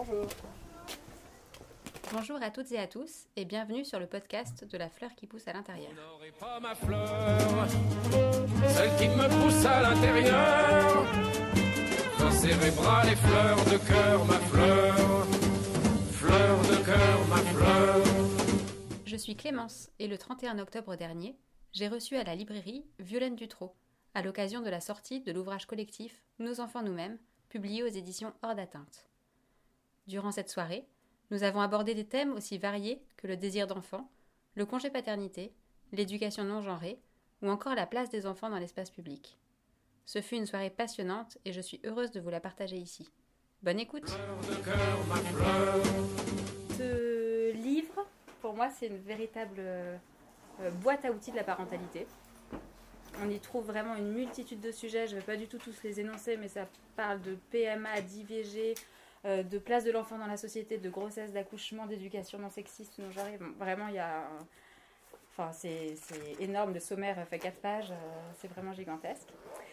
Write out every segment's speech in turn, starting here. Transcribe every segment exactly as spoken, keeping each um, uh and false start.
Bonjour. Bonjour à toutes et à tous et bienvenue sur le podcast de la fleur qui pousse à l'intérieur. Vous n'aurez pas ma fleur, celle qui me pousse à l'intérieur. Dans cérébral et fleurs de cœur, ma fleur, fleur de cœur, ma fleur. Je suis Clémence et le trente et un octobre dernier, j'ai reçu à la librairie Violaine Dutrot, à l'occasion de la sortie de l'ouvrage collectif Nos enfants nous-mêmes, publié aux éditions Hors d'atteinte. Durant cette soirée, nous avons abordé des thèmes aussi variés que le désir d'enfant, le congé paternité, l'éducation non genrée ou encore la place des enfants dans l'espace public. Ce fut une soirée passionnante et je suis heureuse de vous la partager ici. Bonne écoute. Ce livre, pour moi, c'est une véritable euh, boîte à outils de la parentalité. On y trouve vraiment une multitude de sujets, je ne vais pas du tout tous les énoncer, mais ça parle de P M A, d'I V G, euh, de place de l'enfant dans la société, de grossesse, d'accouchement, d'éducation non sexiste, non genrée. Bon, vraiment, il y a... Un... Enfin, c'est, c'est énorme, le sommaire fait quatre pages, euh, c'est vraiment gigantesque.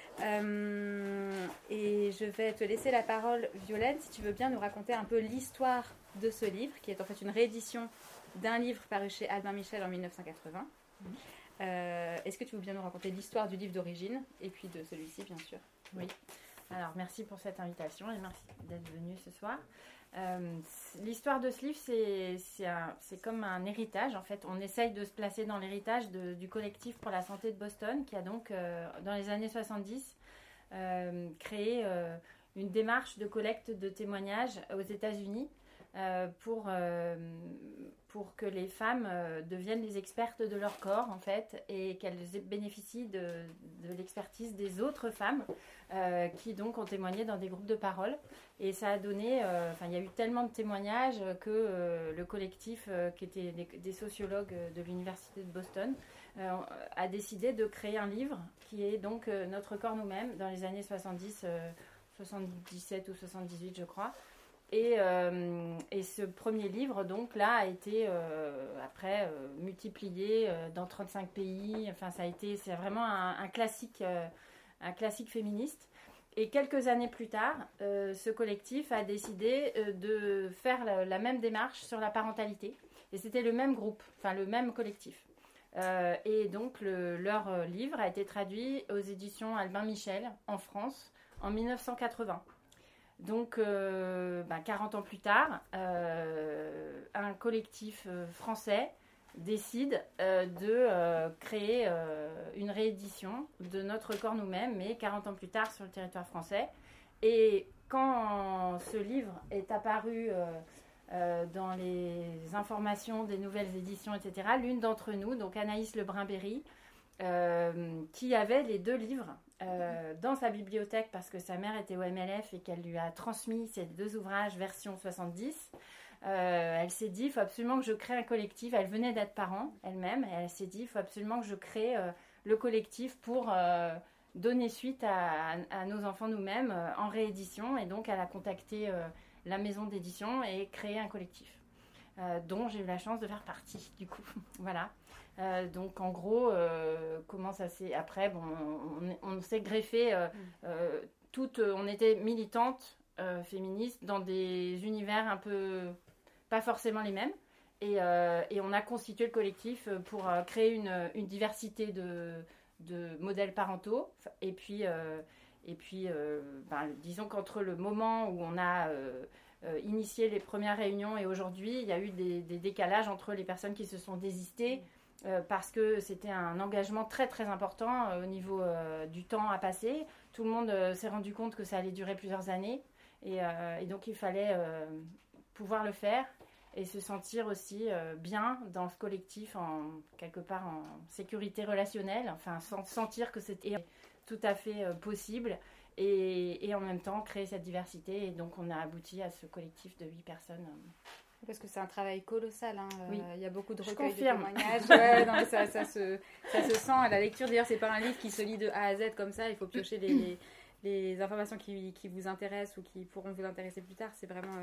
Euh, et je vais te laisser la parole, Violaine, si tu veux bien nous raconter un peu l'histoire de ce livre, qui est en fait une réédition d'un livre paru chez Albin Michel en dix-neuf cent quatre-vingts. Mmh. Euh, est-ce que tu veux bien nous raconter l'histoire du livre d'origine et puis de celui-ci, bien sûr? Oui. Alors, merci pour cette invitation et merci d'être venu ce soir. Euh, l'histoire de ce livre, c'est, c'est, un, c'est comme un héritage. En fait, on essaye de se placer dans l'héritage de, du collectif pour la santé de Boston, qui a donc, euh, dans les années soixante-dix, euh, créé euh, une démarche de collecte de témoignages aux États-Unis euh, pour, euh, pour que les femmes euh, deviennent les expertes de leur corps, en fait, et qu'elles bénéficient de, de l'expertise des autres femmes euh, qui, donc, ont témoigné dans des groupes de parole. Et ça a donné... Euh, enfin, il y a eu tellement de témoignages que euh, le collectif, euh, qui était des, des sociologues de l'Université de Boston, euh, a décidé de créer un livre qui est, donc, euh, Notre corps nous-mêmes, dans les années soixante-dix, euh, soixante-dix-sept ou soixante-dix-huit, je crois. Et, euh, et ce premier livre, donc, là, a été, euh, après, euh, multiplié euh, dans trente-cinq pays. Enfin, ça a été... C'est vraiment un, un classique, euh, un classique féministe. Et quelques années plus tard, euh, ce collectif a décidé euh, de faire la, la même démarche sur la parentalité. Et c'était le même groupe, enfin, le même collectif. Euh, et donc, le, leur livre a été traduit aux éditions Albin Michel, en France, en dix-neuf cent quatre-vingts. Donc, euh, bah, quarante ans plus tard, euh, un collectif euh, français décide euh, de euh, créer euh, une réédition de Notre corps nous-mêmes, mais quarante ans plus tard sur le territoire français. Et quand ce livre est apparu euh, euh, dans les informations des nouvelles éditions, et cetera, l'une d'entre nous, donc Anaïs Lebrun-Berry, euh, qui avait les deux livres, Euh, dans sa bibliothèque parce que sa mère était au M L F et qu'elle lui a transmis ces deux ouvrages version soixante-dix, euh, elle s'est dit il faut absolument que je crée un collectif. Elle venait d'être parent elle-même et elle s'est dit il faut absolument que je crée euh, le collectif pour euh, donner suite à, à, à Nos enfants nous-mêmes euh, en réédition. Et donc elle a contacté euh, la maison d'édition et créé un collectif euh, dont j'ai eu la chance de faire partie du coup. Voilà. Euh, donc en gros, euh, comment ça s'est... Après, bon, on, on s'est greffé, euh, euh, toutes, on était militantes euh, féministes dans des univers un peu, pas forcément les mêmes. Et, euh, et on a constitué le collectif pour euh, créer une, une diversité de, de modèles parentaux. Et puis, euh, et puis euh, ben, disons qu'entre le moment où on a... Euh, euh, initié les premières réunions et aujourd'hui, il y a eu des, des décalages entre les personnes qui se sont désistées, Euh, parce que c'était un engagement très très important euh, au niveau euh, du temps à passer. Tout le monde euh, s'est rendu compte que ça allait durer plusieurs années et, euh, et donc il fallait euh, pouvoir le faire et se sentir aussi euh, bien dans ce collectif, en, quelque part en sécurité relationnelle, enfin sans sentir que c'était tout à fait euh, possible et, et en même temps créer cette diversité. Et donc on a abouti à ce collectif de huit personnes. Parce que c'est un travail colossal, hein. Oui. Euh, il y a beaucoup de Je recueils confirme. de témoignages. Ouais, non, mais ça, ça, se, ça se sent à la lecture. D'ailleurs, c'est pas un livre qui se lit de A à Z comme ça. Il faut piocher les, les, les informations qui, qui vous intéressent ou qui pourront vous intéresser plus tard. C'est vraiment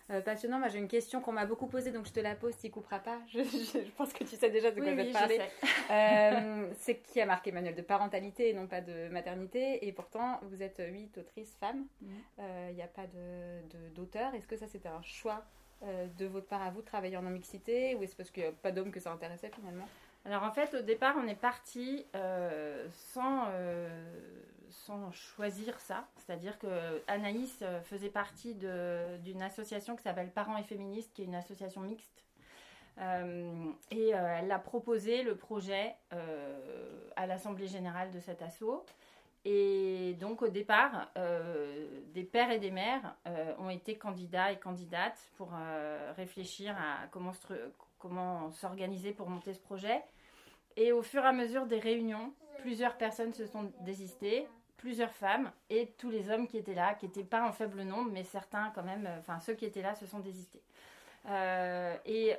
Euh, passionnant. Moi, j'ai une question qu'on m'a beaucoup posée, donc je te la pose, tu n'y couperas pas. Je, je, je pense que tu sais déjà de quoi oui, je vais oui, te parler. Je sais. Euh, c'est qui a marqué manuel de parentalité et non pas de maternité. Et pourtant, vous êtes huit autrices femmes. Il mmh. n'y euh, a pas de, de, d'auteur. Est-ce que ça, c'était un choix euh, de votre part à vous de travailler en non-mixité, ou est-ce parce qu'il n'y a pas d'hommes que ça intéressait finalement? Alors en fait, au départ, on est parti euh, sans, euh, sans choisir ça. C'est-à-dire que Anaïs faisait partie de, d'une association qui s'appelle Parents et Féministes, qui est une association mixte. Euh, et euh, elle a proposé le projet euh, à l'Assemblée Générale de cet asso. Et donc au départ, euh, des pères et des mères euh, ont été candidats et candidates pour euh, réfléchir à comment, stru- comment s'organiser pour monter ce projet. Et au fur et à mesure des réunions, plusieurs personnes se sont désistées, plusieurs femmes, et tous les hommes qui étaient là, qui n'étaient pas en faible nombre, mais certains quand même, enfin ceux qui étaient là se sont désistés. Euh, et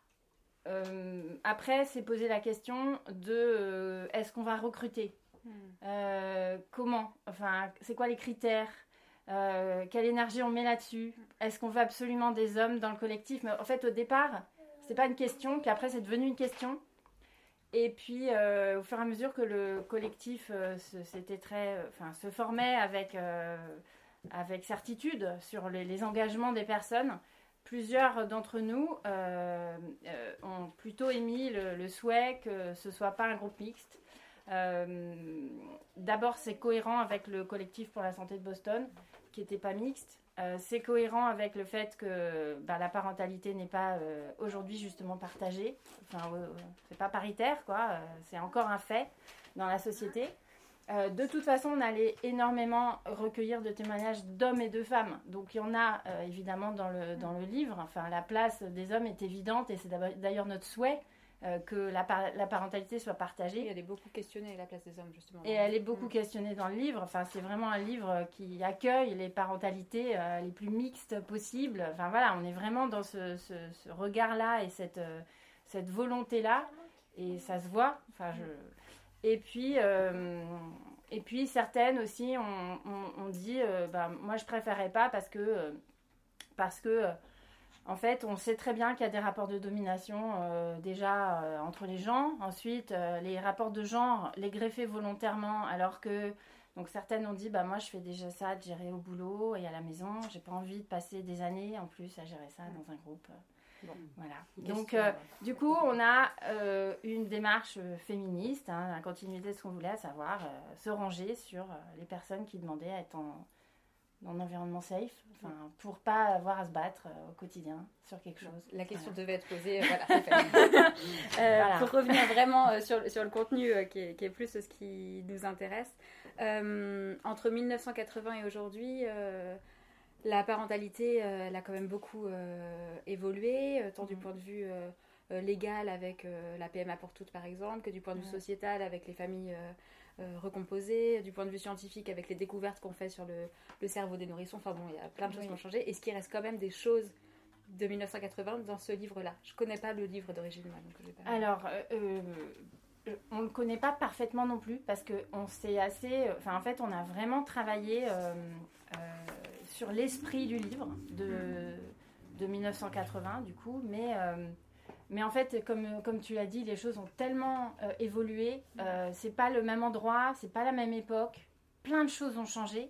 euh, après, s'est posé la question de euh, est-ce qu'on va recruter ? Euh, comment, enfin, c'est quoi les critères, euh, quelle énergie on met là-dessus, est-ce qu'on veut absolument des hommes dans le collectif? Mais en fait, au départ, c'est pas une question, puis après, c'est devenu une question. Et puis, euh, au fur et à mesure que le collectif euh, se, c'était très, enfin, se formait avec, euh, avec certitude sur les, les engagements des personnes, plusieurs d'entre nous euh, euh, ont plutôt émis le, le souhait que ce soit pas un groupe mixte. Euh, d'abord, c'est cohérent avec le collectif pour la santé de Boston, qui n'était pas mixte. Euh, c'est cohérent avec le fait que bah, la parentalité n'est pas euh, aujourd'hui justement partagée. Enfin, euh, c'est pas paritaire, quoi. Euh, c'est encore un fait dans la société. Euh, de toute façon, on allait énormément recueillir de témoignages d'hommes et de femmes. Donc, il y en a euh, évidemment dans le, dans le livre. Enfin, la place des hommes est évidente et c'est d'ailleurs notre souhait. Euh, que la, par- la parentalité soit partagée. Et elle est beaucoup questionnée, la place des hommes, justement. Et elle est beaucoup questionnée dans le livre. Enfin, c'est vraiment un livre qui accueille les parentalités euh, les plus mixtes possibles. Enfin, voilà, on est vraiment dans ce, ce, ce regard-là et cette, euh, cette volonté-là. Et ça se voit. Enfin, je... Et puis... Euh... Et puis, certaines aussi ont, ont, ont dit euh, bah, moi, je préférais pas parce que... Euh, parce que euh, En fait, on sait très bien qu'il y a des rapports de domination euh, déjà euh, entre les gens. Ensuite, euh, les rapports de genre, les greffer volontairement, alors que donc certaines ont dit bah moi je fais déjà ça, de gérer au boulot et à la maison. J'ai pas envie de passer des années en plus à gérer ça dans un groupe. Bon, voilà. Donc euh, du coup, on a euh, une démarche féministe, hein, la continuité de ce qu'on voulait, à savoir euh, se ranger sur euh, les personnes qui demandaient à être en dans un environnement safe, enfin, pour pas avoir à se battre euh, au quotidien sur quelque chose. La question voilà. devait être posée, euh, voilà, c'est fait. euh, voilà. Pour revenir vraiment euh, sur, sur le contenu euh, qui, est, qui est plus ce qui nous intéresse, euh, entre mille neuf cent quatre-vingts et aujourd'hui, euh, la parentalité, euh, elle a quand même beaucoup euh, évolué, euh, tant mmh. du point de vue euh, euh, légal avec euh, la P M A pour toutes par exemple, que du point de vue mmh. sociétal avec les familles... Euh, Euh, recomposé, du point de vue scientifique avec les découvertes qu'on fait sur le, le cerveau des nourrissons. Enfin bon, il y a plein de choses oui. qui ont changé. Est-ce qu'il reste quand même des choses de mille neuf cent quatre-vingts dans ce livre-là? Je ne connais pas le livre d'origine. Moi, donc je vais pas... Alors, euh, euh, on ne le connaît pas parfaitement non plus parce qu'on s'est assez... Enfin, en fait, on a vraiment travaillé euh, euh, sur l'esprit du livre de, de mille neuf cent quatre-vingts, du coup, mais... Euh, Mais en fait, comme, comme tu l'as dit, les choses ont tellement euh, évolué. Euh, c'est pas le même endroit, c'est pas la même époque. Plein de choses ont changé.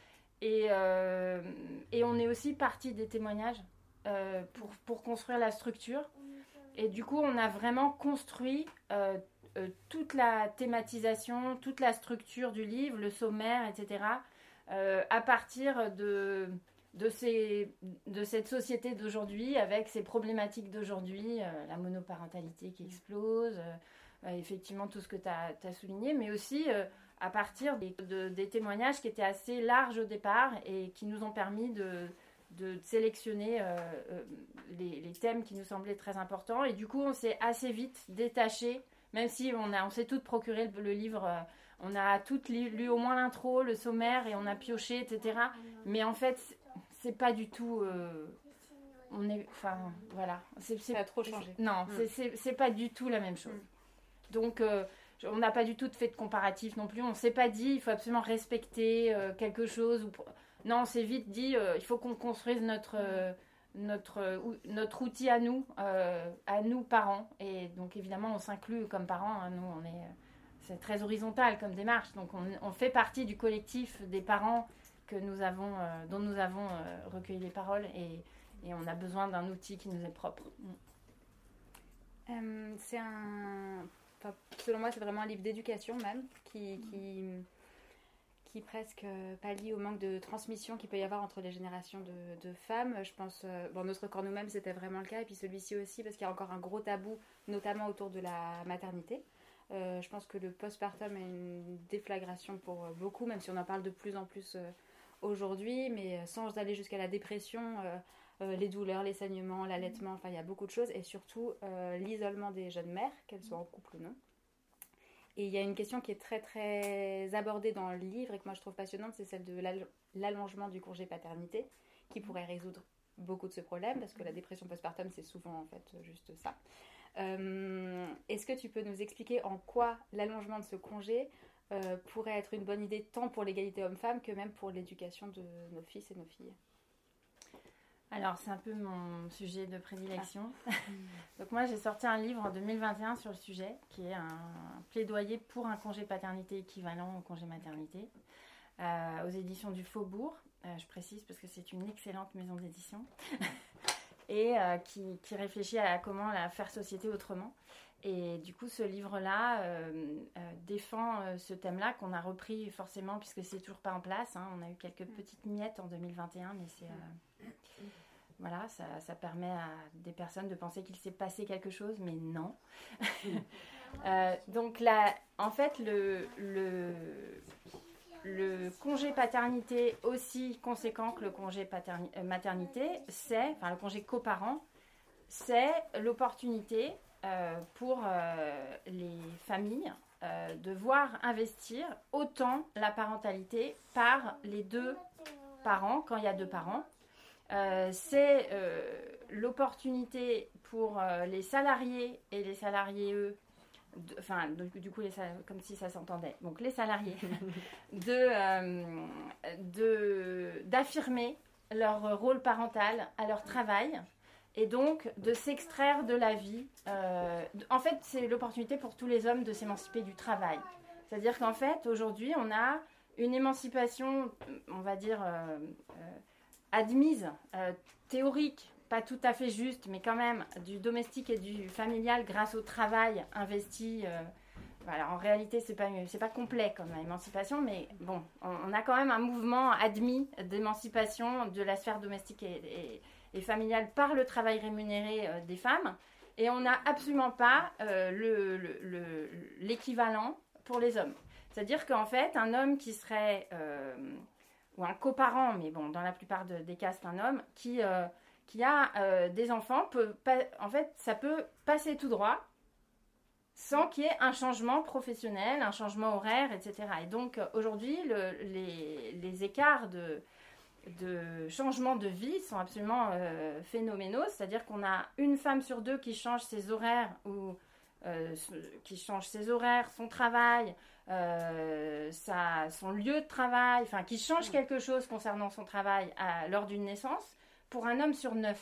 Et, euh, et on est aussi parti des témoignages euh, pour, pour construire la structure. Et du coup, on a vraiment construit euh, euh, toute la thématisation, toute la structure du livre, le sommaire, et cetera, euh, à partir de... De, ces, de cette société d'aujourd'hui, avec ces problématiques d'aujourd'hui, euh, la monoparentalité qui explose, euh, euh, effectivement tout ce que tu as souligné, mais aussi euh, à partir des, de, des témoignages qui étaient assez larges au départ et qui nous ont permis de, de sélectionner euh, euh, les, les thèmes qui nous semblaient très importants. Et du coup, on s'est assez vite détaché, même si on, a, on s'est toutes procuré le, le livre... Euh, on a toutes lu, lu au moins l'intro, le sommaire, et on a pioché, et cetera. Mais en fait... c'est pas du tout euh, on est enfin voilà c'est, c'est ça a trop changé non mm. c'est, c'est, c'est pas du tout la même chose mm. donc euh, on n'a pas du tout fait de comparatif non plus, on s'est pas dit il faut absolument respecter euh, quelque chose ou... non, on s'est vite dit euh, il faut qu'on construise notre euh, notre, notre outil à nous, euh, à nous parents. Et donc évidemment, on s'inclut comme parents. Hein, nous, on est, c'est très horizontal comme démarche. Donc on, on fait partie du collectif des parents que nous avons, euh, dont nous avons euh, recueilli les paroles. Et, et on a besoin d'un outil qui nous est propre. Euh, c'est un... Enfin, selon moi, c'est vraiment un livre d'éducation même, qui... qui... qui presque pallie au manque de transmission qu'il peut y avoir entre les générations de, de femmes. Je pense, euh, bon, Notre corps nous-mêmes, c'était vraiment le cas, et puis celui-ci aussi, parce qu'il y a encore un gros tabou, notamment autour de la maternité. Euh, je pense que le postpartum est une déflagration pour beaucoup, même si on en parle de plus en plus euh, aujourd'hui, mais sans aller jusqu'à la dépression, euh, euh, les douleurs, les saignements, l'allaitement, enfin, il y a beaucoup de choses, et surtout euh, l'isolement des jeunes mères, qu'elles soient en couple ou non. Et il y a une question qui est très très abordée dans le livre et que moi je trouve passionnante, c'est celle de l'allongement du congé paternité, qui pourrait résoudre beaucoup de ce problème, parce que la dépression postpartum c'est souvent en fait juste ça. Euh, est-ce que tu peux nous expliquer en quoi l'allongement de ce congé euh, pourrait être une bonne idée tant pour l'égalité homme-femme que même pour l'éducation de nos fils et nos filles ? Alors, c'est un peu mon sujet de prédilection. Ah. Donc moi, j'ai sorti un livre en deux mille vingt et un sur le sujet, qui est un plaidoyer pour un congé paternité équivalent au congé maternité, euh, aux éditions du Faubourg. Euh, je précise parce que c'est une excellente maison d'édition. et euh, qui, qui réfléchit à comment la faire société autrement. Et du coup, ce livre-là euh, euh, défend euh, ce thème-là qu'on a repris forcément, puisque c'est toujours pas en place. Hein. On a eu quelques petites miettes en deux mille vingt et un, mais c'est... Euh, Voilà, ça, ça permet à des personnes de penser qu'il s'est passé quelque chose, mais non. euh, donc là, en fait, le, le, le congé paternité aussi conséquent que le congé paterni- euh, maternité, c'est, enfin le congé coparent, c'est l'opportunité euh, pour euh, les familles euh, de voir investir autant la parentalité par les deux parents, quand il y a deux parents. Euh, c'est euh, l'opportunité pour euh, les salariés et les salariés eux, de, enfin de, du coup les, comme si ça s'entendait, donc les salariés de, euh, de, d'affirmer leur rôle parental à leur travail et donc de s'extraire de la vie. Euh, en fait, c'est l'opportunité pour tous les hommes de s'émanciper du travail. C'est-à-dire qu'en fait, aujourd'hui, on a une émancipation, on va dire... Euh, euh, admise, euh, théorique, pas tout à fait juste, mais quand même, du domestique et du familial grâce au travail investi. Euh, voilà, en réalité, c'est pas, c'est pas complet comme émancipation, mais bon, on, on a quand même un mouvement admis d'émancipation de la sphère domestique et, et, et familiale par le travail rémunéré euh, des femmes, et on n'a absolument pas euh, le, le, le, l'équivalent pour les hommes. C'est-à-dire qu'en fait, un homme qui serait... Euh, ou un coparent, mais bon, dans la plupart de, des cas, c'est un homme, qui, euh, qui a euh, des enfants, peut pas, en fait, ça peut passer tout droit sans qu'il y ait un changement professionnel, un changement horaire, et cetera. Et donc, aujourd'hui, le, les, les écarts de, de changement de vie sont absolument euh, phénoménaux, c'est-à-dire qu'on a une femme sur deux qui change ses horaires, ou euh, qui change ses horaires, son travail, Euh, sa, son lieu de travail, enfin qui change quelque chose concernant son travail à, lors d'une naissance, pour un homme sur neuf.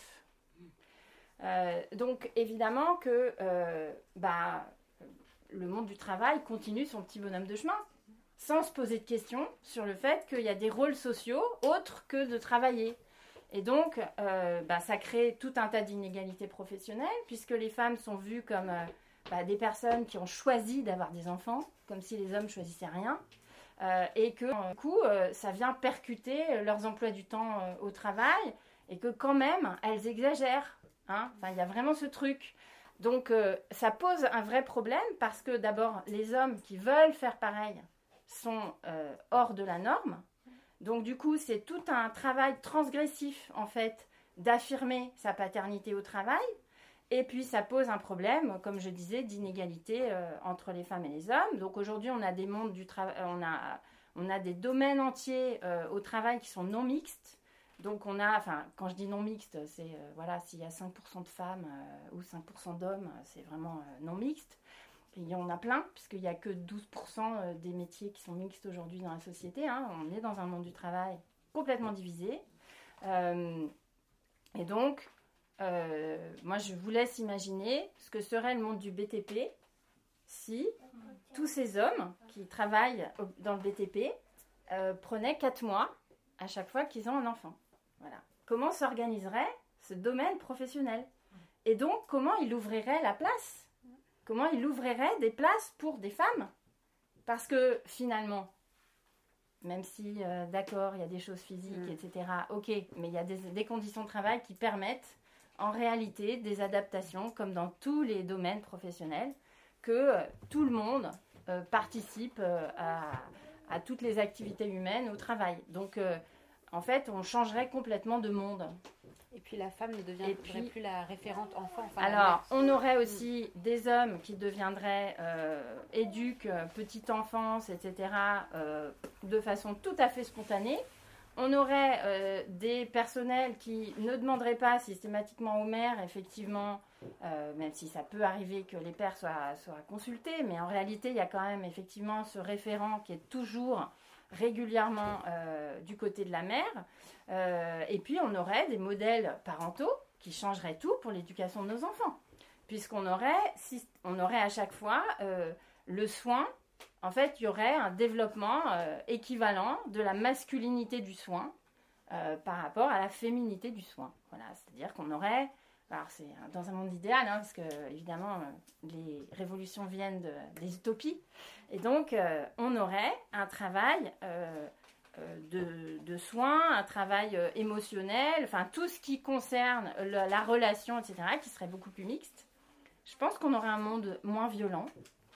Euh, donc évidemment que euh, bah, le monde du travail continue son petit bonhomme de chemin, sans se poser de questions sur le fait qu'il y a des rôles sociaux autres que de travailler. Et donc euh, bah, ça crée tout un tas d'inégalités professionnelles, puisque les femmes sont vues comme... Euh, Bah, des personnes qui ont choisi d'avoir des enfants, comme si les hommes choisissaient rien, euh, et que du coup, euh, ça vient percuter leurs emplois du temps euh, au travail, et que quand même, elles exagèrent. Hein. Enfin, il y a vraiment ce truc. Donc, euh, ça pose un vrai problème, parce que d'abord, les hommes qui veulent faire pareil sont euh, hors de la norme. Donc, du coup, c'est tout un travail transgressif, en fait, d'affirmer sa paternité au travail. Et puis, ça pose un problème, comme je disais, d'inégalité euh, entre les femmes et les hommes. Donc, aujourd'hui, on a des mondes du travail, on a, on a des domaines entiers euh, au travail qui sont non mixtes. Donc, on a, enfin, quand je dis non mixte, c'est, euh, voilà, s'il y a cinq pour cent de femmes euh, ou cinq pour cent d'hommes, c'est vraiment euh, non mixte. Et il y en a plein, puisqu'il n'y a que douze pour cent des métiers qui sont mixtes aujourd'hui dans la société. Hein. On est dans un monde du travail complètement divisé. Euh, Et donc, euh, moi, je vous laisse imaginer ce que serait le monde du B T P si tous ces hommes qui travaillent dans le B T P euh, prenaient quatre mois à chaque fois qu'ils ont un enfant. Voilà. Comment s'organiserait ce domaine professionnel? Et donc, comment il ouvrirait la place? Comment il ouvrirait des places pour des femmes? Parce que finalement, même si, euh, d'accord, il y a des choses physiques, mmh. et cetera, ok, mais il y a des, des conditions de travail qui permettent, en réalité, des adaptations, comme dans tous les domaines professionnels, que euh, tout le monde euh, participe euh, à, à toutes les activités humaines au travail. Donc, euh, en fait, on changerait complètement de monde. Et puis la femme ne deviendrait puis, plus la référente enfant. Enfin, alors, on aurait aussi mmh. des hommes qui deviendraient euh, éduques, petite enfance, et cetera, euh, de façon tout à fait spontanée. On aurait euh, des personnels qui ne demanderaient pas systématiquement aux mères, effectivement, euh, même si ça peut arriver que les pères soient, soient consultés, mais en réalité, il y a quand même effectivement ce référent qui est toujours régulièrement euh, du côté de la mère. Euh, et puis, on aurait des modèles parentaux qui changeraient tout pour l'éducation de nos enfants, puisqu'on aurait, si, on aurait à chaque fois euh, le soin. En fait, il y aurait un développement euh, équivalent de la masculinité du soin euh, par rapport à la féminité du soin. Voilà, c'est-à-dire qu'on aurait, alors c'est dans un monde idéal, hein, parce que évidemment les révolutions viennent de, des utopies, et donc euh, on aurait un travail euh, euh, de, de soins, un travail euh, émotionnel, enfin tout ce qui concerne le, la relation, et cetera, qui serait beaucoup plus mixte. Je pense qu'on aurait un monde moins violent.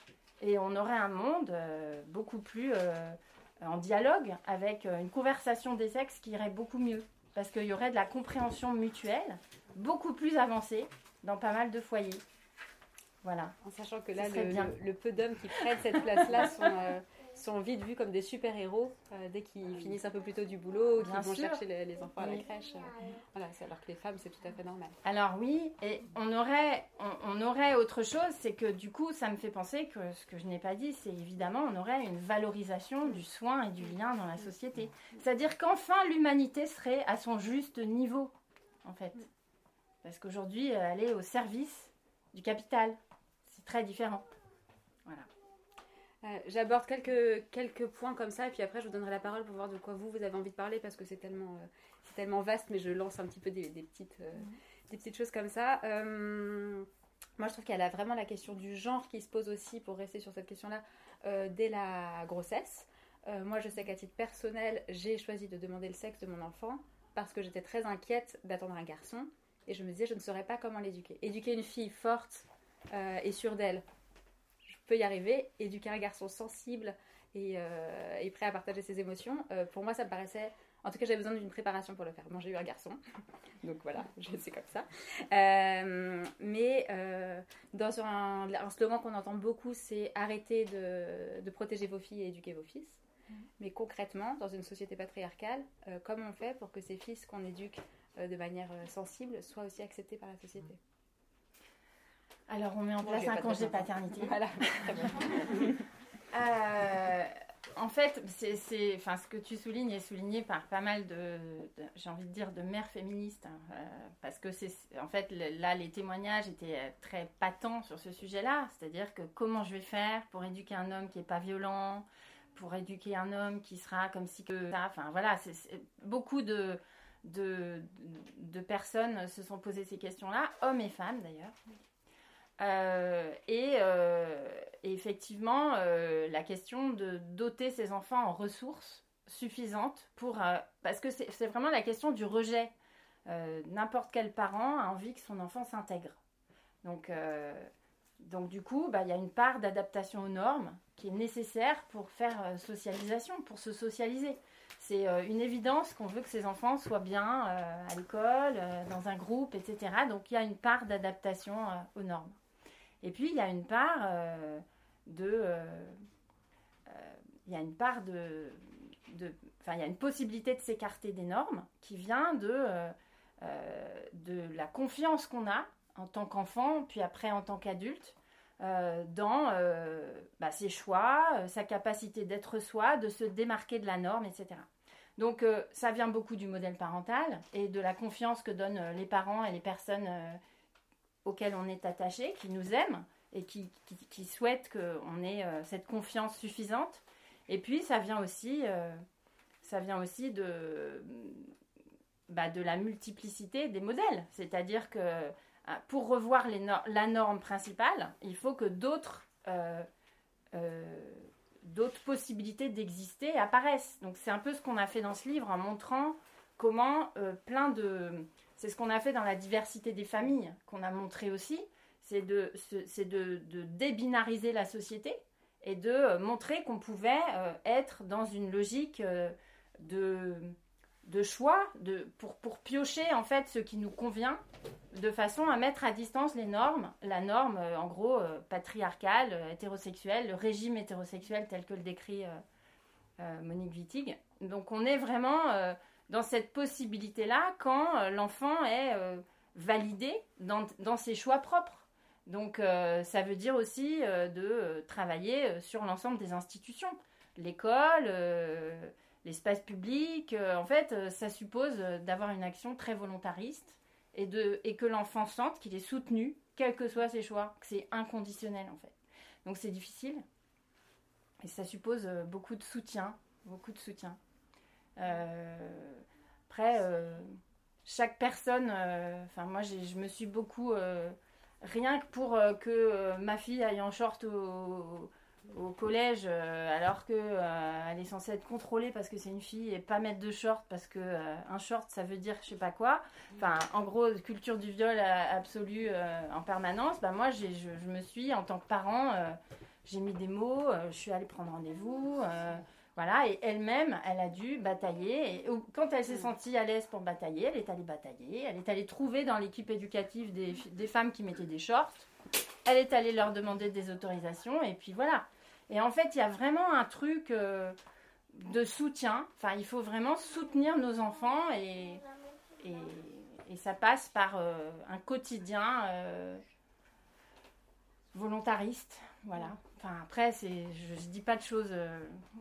Et on aurait un monde euh, beaucoup plus euh, en dialogue, avec euh, une conversation des sexes qui irait beaucoup mieux. Parce qu'il y aurait de la compréhension mutuelle, beaucoup plus avancée, dans pas mal de foyers. Voilà. En sachant que là, le, le, le peu d'hommes qui prennent cette place-là sont, euh, sont vite vus comme des super-héros euh, dès qu'ils oui. finissent un peu plus tôt du boulot, qu'ils vont chercher les, les enfants oui. à la crèche. Euh, voilà, c'est, alors que les femmes, c'est tout à fait normal. Alors oui, et on aurait, on, on aurait autre chose, c'est que du coup, ça me fait penser que ce que je n'ai pas dit, c'est évidemment, on aurait une valorisation du soin et du lien dans la société. C'est-à-dire qu'enfin, l'humanité serait à son juste niveau, en fait. Parce qu'aujourd'hui, elle est au service du capital. C'est très différent. Voilà. Euh, j'aborde quelques, quelques points comme ça, et puis après je vous donnerai la parole pour voir de quoi vous, vous avez envie de parler, parce que c'est tellement, euh, c'est tellement vaste, mais je lance un petit peu des, des, petites, euh, mmh. des petites choses comme ça. Euh, moi je trouve qu'il y a vraiment la question du genre qui se pose aussi, pour rester sur cette question-là, euh, dès la grossesse. Euh, moi je sais qu'à titre personnel, j'ai choisi de demander le sexe de mon enfant, parce que j'étais très inquiète d'attendre un garçon, et je me disais je ne saurais pas comment l'éduquer. Éduquer une fille forte euh, et sûre d'elle, peut y arriver. Éduquer un garçon sensible et, euh, et prêt à partager ses émotions, euh, pour moi ça me paraissait, en tout cas j'avais besoin d'une préparation pour le faire. Bon, j'ai eu un garçon, donc voilà, je sais comme ça, euh, mais euh, dans un, un slogan qu'on entend beaucoup, c'est arrêter de, de protéger vos filles et éduquer vos fils. Mmh. Mais concrètement, dans une société patriarcale, euh, comment on fait pour que ces fils qu'on éduque euh, de manière euh, sensible soient aussi acceptés par la société? Alors, on met en place bon, un congé paternité. Voilà. euh, en fait, c'est, c'est, enfin, ce que tu soulignes est souligné par pas mal de, de j'ai envie de dire, de mères féministes. Hein, euh, parce que, c'est, en fait, là, les témoignages étaient très patents sur ce sujet-là. C'est-à-dire que comment je vais faire pour éduquer un homme qui n'est pas violent, pour éduquer un homme qui sera comme si que ça. Enfin, voilà, c'est, c'est, beaucoup de, de, de personnes se sont posées ces questions-là, hommes et femmes d'ailleurs. Euh, et, euh, et effectivement, euh, la question de doter ses enfants en ressources suffisantes pour... Euh, parce que c'est, c'est vraiment la question du rejet. Euh, n'importe quel parent a envie que son enfant s'intègre. Donc, euh, donc du coup, bah, y a une part d'adaptation aux normes qui est nécessaire pour faire euh, socialisation, pour se socialiser. C'est euh, une évidence qu'on veut que ses enfants soient bien euh, à l'école, euh, dans un groupe, et cetera. Donc il y a une part d'adaptation euh, aux normes. Et puis, il y a une part euh, de... Euh, euh, il y a une part de... de enfin, il y a une possibilité de s'écarter des normes qui vient de, euh, euh, de la confiance qu'on a en tant qu'enfant, puis après en tant qu'adulte, euh, dans euh, bah, ses choix, euh, sa capacité d'être soi, de se démarquer de la norme, et cetera. Donc, euh, ça vient beaucoup du modèle parental et de la confiance que donnent euh, les parents et les personnes euh, auxquelles on est attaché, qui nous aiment et qui, qui, qui souhaitent qu'on ait euh, cette confiance suffisante. Et puis, ça vient aussi, euh, ça vient aussi de, bah, de la multiplicité des modèles. C'est-à-dire que pour revoir les no- la norme principale, il faut que d'autres, euh, euh, d'autres possibilités d'exister apparaissent. Donc, c'est un peu ce qu'on a fait dans ce livre en montrant comment euh, plein de... C'est ce qu'on a fait dans la diversité des familles, qu'on a montré aussi. C'est de, c'est de, de débinariser la société et de montrer qu'on pouvait euh, être dans une logique euh, de, de choix de, pour, pour piocher en fait ce qui nous convient de façon à mettre à distance les normes, la norme euh, en gros euh, patriarcale, euh, hétérosexuelle, le régime hétérosexuel tel que le décrit euh, euh, Monique Wittig. Donc on est vraiment euh, dans cette possibilité-là quand euh, l'enfant est euh, validé dans, dans ses choix propres. Donc, euh, ça veut dire aussi euh, de euh, travailler euh, sur l'ensemble des institutions. L'école, euh, l'espace public. Euh, en fait, euh, ça suppose euh, d'avoir une action très volontariste et, de, et que l'enfant sente qu'il est soutenu, quels que soient ses choix, que c'est inconditionnel, en fait. Donc, c'est difficile. Et ça suppose euh, beaucoup de soutien. Beaucoup de soutien. Euh, après, euh, chaque personne... Enfin, moi, j'ai, je me suis beaucoup... Euh, Rien que pour euh, que euh, ma fille aille en short au, au collège, euh, alors qu'elle euh, est censée être contrôlée parce que c'est une fille et pas mettre de short parce que euh, un short ça veut dire je sais pas quoi. Enfin, en gros, culture du viol absolue euh, en permanence. Bah, moi, j'ai, je, je me suis, en tant que parent, euh, j'ai mis des mots, euh, je suis allée prendre rendez-vous. Euh, Voilà, et elle-même, elle a dû batailler. Et quand elle s'est sentie à l'aise pour batailler, elle est allée batailler. Elle est allée trouver dans l'équipe éducative des, des femmes qui mettaient des shorts. Elle est allée leur demander des autorisations. Et puis voilà. Et en fait, il y a vraiment un truc euh, de soutien. Enfin, il faut vraiment soutenir nos enfants. Et, et, et ça passe par euh, un quotidien euh, volontariste. Voilà. Enfin, après, c'est, je ne dis pas de choses... Euh,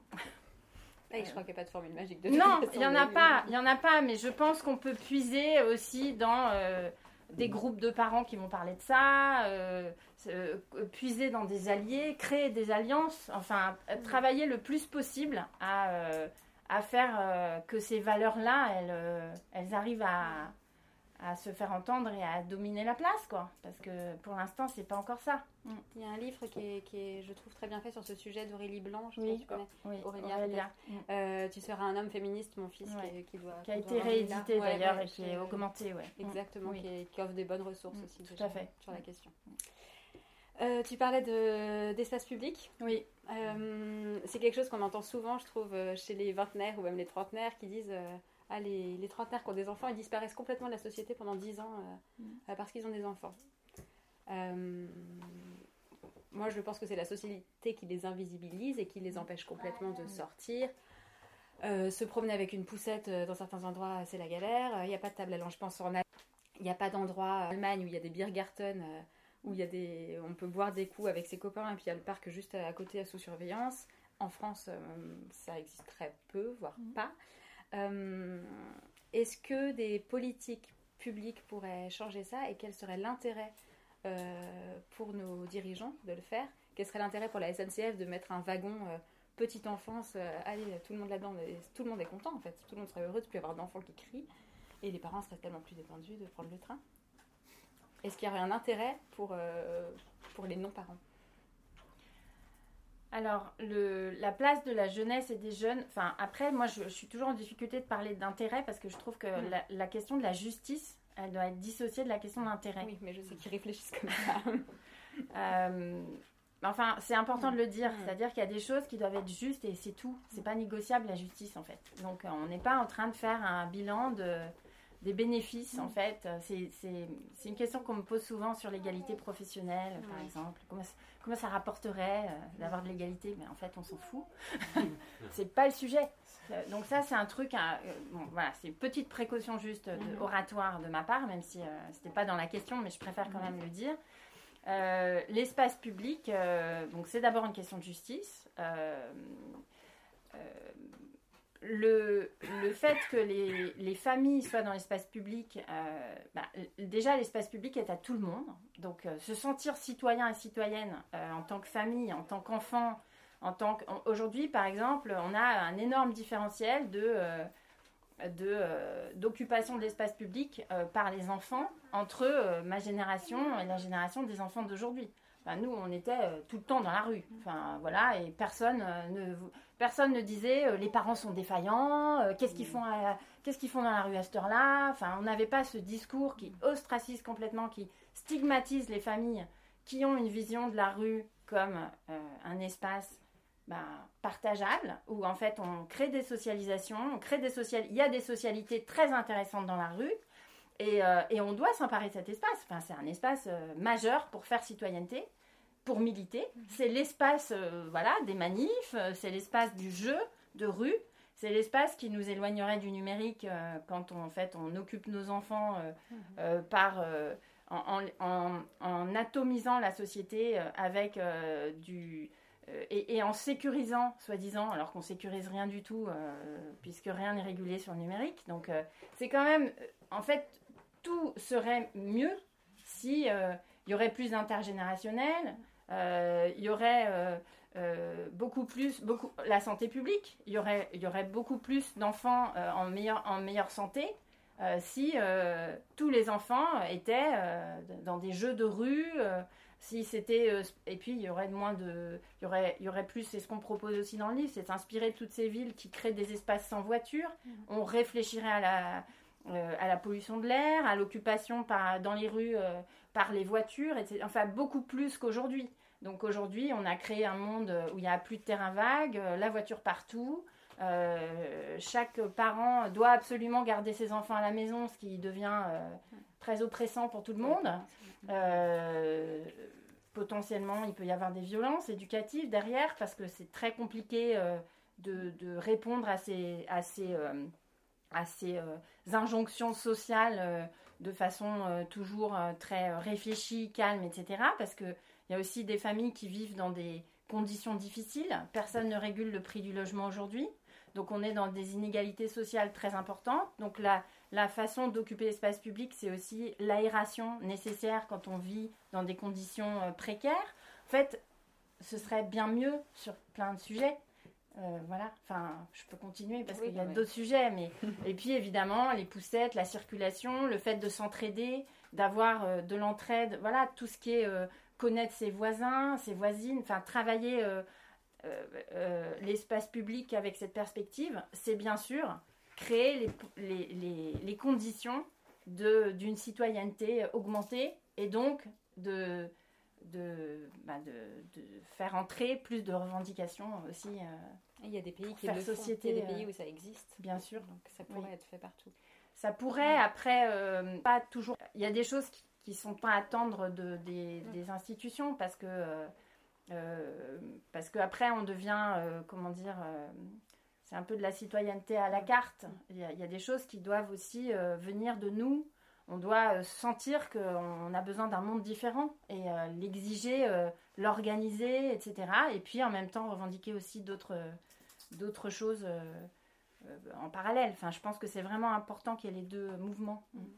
Ah, je crois qu'il n'y a pas de formule magique de Non, il n'y en a pas, il y en a pas, mais je pense qu'on peut puiser aussi dans euh, des groupes de parents qui vont parler de ça, euh, euh, puiser dans des alliés, créer des alliances, enfin, euh, travailler le plus possible à, euh, à faire euh, que ces valeurs-là, elles, euh, elles arrivent à, à se faire entendre et à dominer la place, quoi. Parce que pour l'instant, c'est pas encore ça. Mm. Il y a un livre qui est, qui est, je trouve, très bien fait sur ce sujet d'Aurélie Blanc. Je oui, sais pas si tu connais. oui, Aurélia. Aurélia. Mm. Euh, tu seras un homme féministe, mon fils, Ouais. qui, qui doit. Qui a qui été doit réédité ouais, d'ailleurs ouais, et qui est augmenté, ouais. Exactement, oui. qui, est, qui offre des bonnes ressources Mm, aussi tout déjà, à fait. sur la question. Euh, tu parlais de, d'espace public. Oui. Euh, c'est quelque chose qu'on entend souvent, je trouve, chez les vingtenaires ou même les trentenaires qui disent euh, ah, les, les trentenaires qui ont des enfants, ils disparaissent complètement de la société pendant dix ans euh, mm. euh, parce qu'ils ont des enfants. Euh, moi, je pense que c'est la société qui les invisibilise et qui les empêche complètement de sortir. Euh, se promener avec une poussette dans certains endroits, c'est la galère. Il n'y a pas de table à linge, je pense, en Allemagne. Il n'y a pas d'endroit en Allemagne où il y a des Biergarten, euh, où il y a des, on peut boire des coups avec ses copains, et puis il y a le parc juste à côté sous surveillance. En France, euh, ça existe très peu, voire mmh. pas. Euh, est-ce que des politiques publiques pourraient changer ça, et quel serait l'intérêt euh, pour nos dirigeants de le faire? Quel serait l'intérêt pour la S N C F de mettre un wagon euh, petite enfance, euh, allez, tout le monde là-dedans, tout le monde est content en fait, tout le monde serait heureux de ne plus avoir d'enfants qui crient, et les parents seraient tellement plus dépendus de prendre le train. Est-ce qu'il y aurait un intérêt pour, euh, pour les non-parents? Alors, le, la place de la jeunesse et des jeunes... Enfin, après, moi, je, je suis toujours en difficulté de parler d'intérêt parce que je trouve que mmh. la, la question de la justice, elle doit être dissociée de la question d'intérêt. Oui, mais je sais qu'ils réfléchissent comme ça. euh, enfin, c'est important mmh. de le dire. Mmh. C'est-à-dire qu'il y a des choses qui doivent être justes et c'est tout. C'est pas négociable, la justice, en fait. Donc, on n'est pas en train de faire un bilan de... des bénéfices, mmh. en fait. C'est, c'est, c'est une question qu'on me pose souvent sur l'égalité professionnelle, mmh. par exemple. Comment, comment ça rapporterait euh, d'avoir de l'égalité? Mais en fait, on s'en fout. C'est pas le sujet. Donc ça, c'est un truc... Euh, bon, voilà, c'est une petite précaution juste de, mmh. oratoire de ma part, même si euh, c'était pas dans la question, mais je préfère quand même le dire. Euh, l'espace public, euh, donc c'est d'abord une question de justice. Euh, euh, le, le fait que les, les familles soient dans l'espace public, euh, bah, déjà l'espace public est à tout le monde. Donc euh, se sentir citoyen et citoyenne euh, en tant que famille, en tant qu'enfant, en tant que, aujourd'hui par exemple, on a un énorme différentiel de, euh, de, euh, d'occupation de l'espace public euh, par les enfants entre euh, ma génération et la génération des enfants d'aujourd'hui. Enfin, nous, on était euh, tout le temps dans la rue. Enfin, voilà, et personne euh, ne... Personne ne disait euh, les parents sont défaillants, euh, qu'est-ce qu'ils font, à, qu'est-ce qu'ils font dans la rue à cette heure-là. Enfin, on n'avait pas ce discours qui ostracise complètement, qui stigmatise les familles qui ont une vision de la rue comme euh, un espace ben, partageable, où en fait on crée des socialisations, on crée des social... il y a des socialités très intéressantes dans la rue, et, euh, et on doit s'emparer de cet espace. Enfin, c'est un espace euh, majeur pour faire citoyenneté. Pour militer, c'est l'espace euh, voilà, des manifs, euh, c'est l'espace du jeu de rue, c'est l'espace qui nous éloignerait du numérique euh, quand on, en fait, on occupe nos enfants euh, euh, par, euh, en, en, en atomisant la société euh, avec euh, du... Euh, et, et en sécurisant, soi-disant, alors qu'on sécurise rien du tout, euh, puisque rien n'est régulé sur le numérique. Donc euh, c'est quand même... En fait, tout serait mieux si euh, il y aurait plus d'intergénérationnel. Il euh, y aurait euh, euh, beaucoup plus, beaucoup, la santé publique, il y aurait, y aurait beaucoup plus d'enfants euh, en, meilleur, en meilleure santé euh, si euh, tous les enfants étaient euh, dans des jeux de rue, euh, si c'était, euh, et puis il y aurait moins de, il y aurait, y aurait plus, c'est ce qu'on propose aussi dans le livre, c'est s'inspirer de toutes ces villes qui créent des espaces sans voiture. Mmh. On réfléchirait à la, euh, à la pollution de l'air, à l'occupation par, dans les rues euh, par les voitures, et cetera. Enfin beaucoup plus qu'aujourd'hui. Donc aujourd'hui, on a créé un monde où il n'y a plus de terrain vague, la voiture partout. Euh, chaque parent doit absolument garder ses enfants à la maison, ce qui devient euh, très oppressant pour tout le monde. Euh, potentiellement, il peut y avoir des violences éducatives derrière, parce que c'est très compliqué euh, de, de répondre à ces, à ces, euh, à ces euh, injonctions sociales euh, de façon euh, toujours euh, très réfléchie, calme, et cetera. Parce que il y a aussi des familles qui vivent dans des conditions difficiles. Personne ne régule le prix du logement aujourd'hui. Donc on est dans des inégalités sociales très importantes. Donc la, la façon d'occuper l'espace public, c'est aussi l'aération nécessaire quand on vit dans des conditions euh, précaires. En fait, ce serait bien mieux sur plein de sujets. Euh, voilà, enfin, je peux continuer parce oui, qu'il y a ouais. d'autres sujets. Mais... Et puis évidemment, les poussettes, la circulation, le fait de s'entraider, d'avoir euh, de l'entraide, voilà, tout ce qui est... Euh, connaître ses voisins, ses voisines, enfin travailler euh, euh, euh, l'espace public avec cette perspective, c'est bien sûr créer les, les, les, les conditions de, d'une citoyenneté augmentée et donc de, de, bah de, de faire entrer plus de revendications aussi. Euh, il y a des pays qui le font, il y a des pays où ça existe. Bien sûr. Donc ça pourrait oui. être fait partout. Ça pourrait, oui. après, euh, pas toujours... Il y a des choses qui qui ne sont pas à attendre de, des, des institutions parce que euh, parce qu'après on devient euh, comment dire euh, c'est un peu de la citoyenneté à la carte. Il y a, il y a des choses qui doivent aussi euh, venir de nous. On doit euh, sentir qu'on a besoin d'un monde différent et euh, l'exiger, euh, l'organiser, et cetera. Et puis en même temps revendiquer aussi d'autres, d'autres choses euh, euh, en parallèle. Enfin, je pense que c'est vraiment important qu'il y ait les deux mouvements. Mm.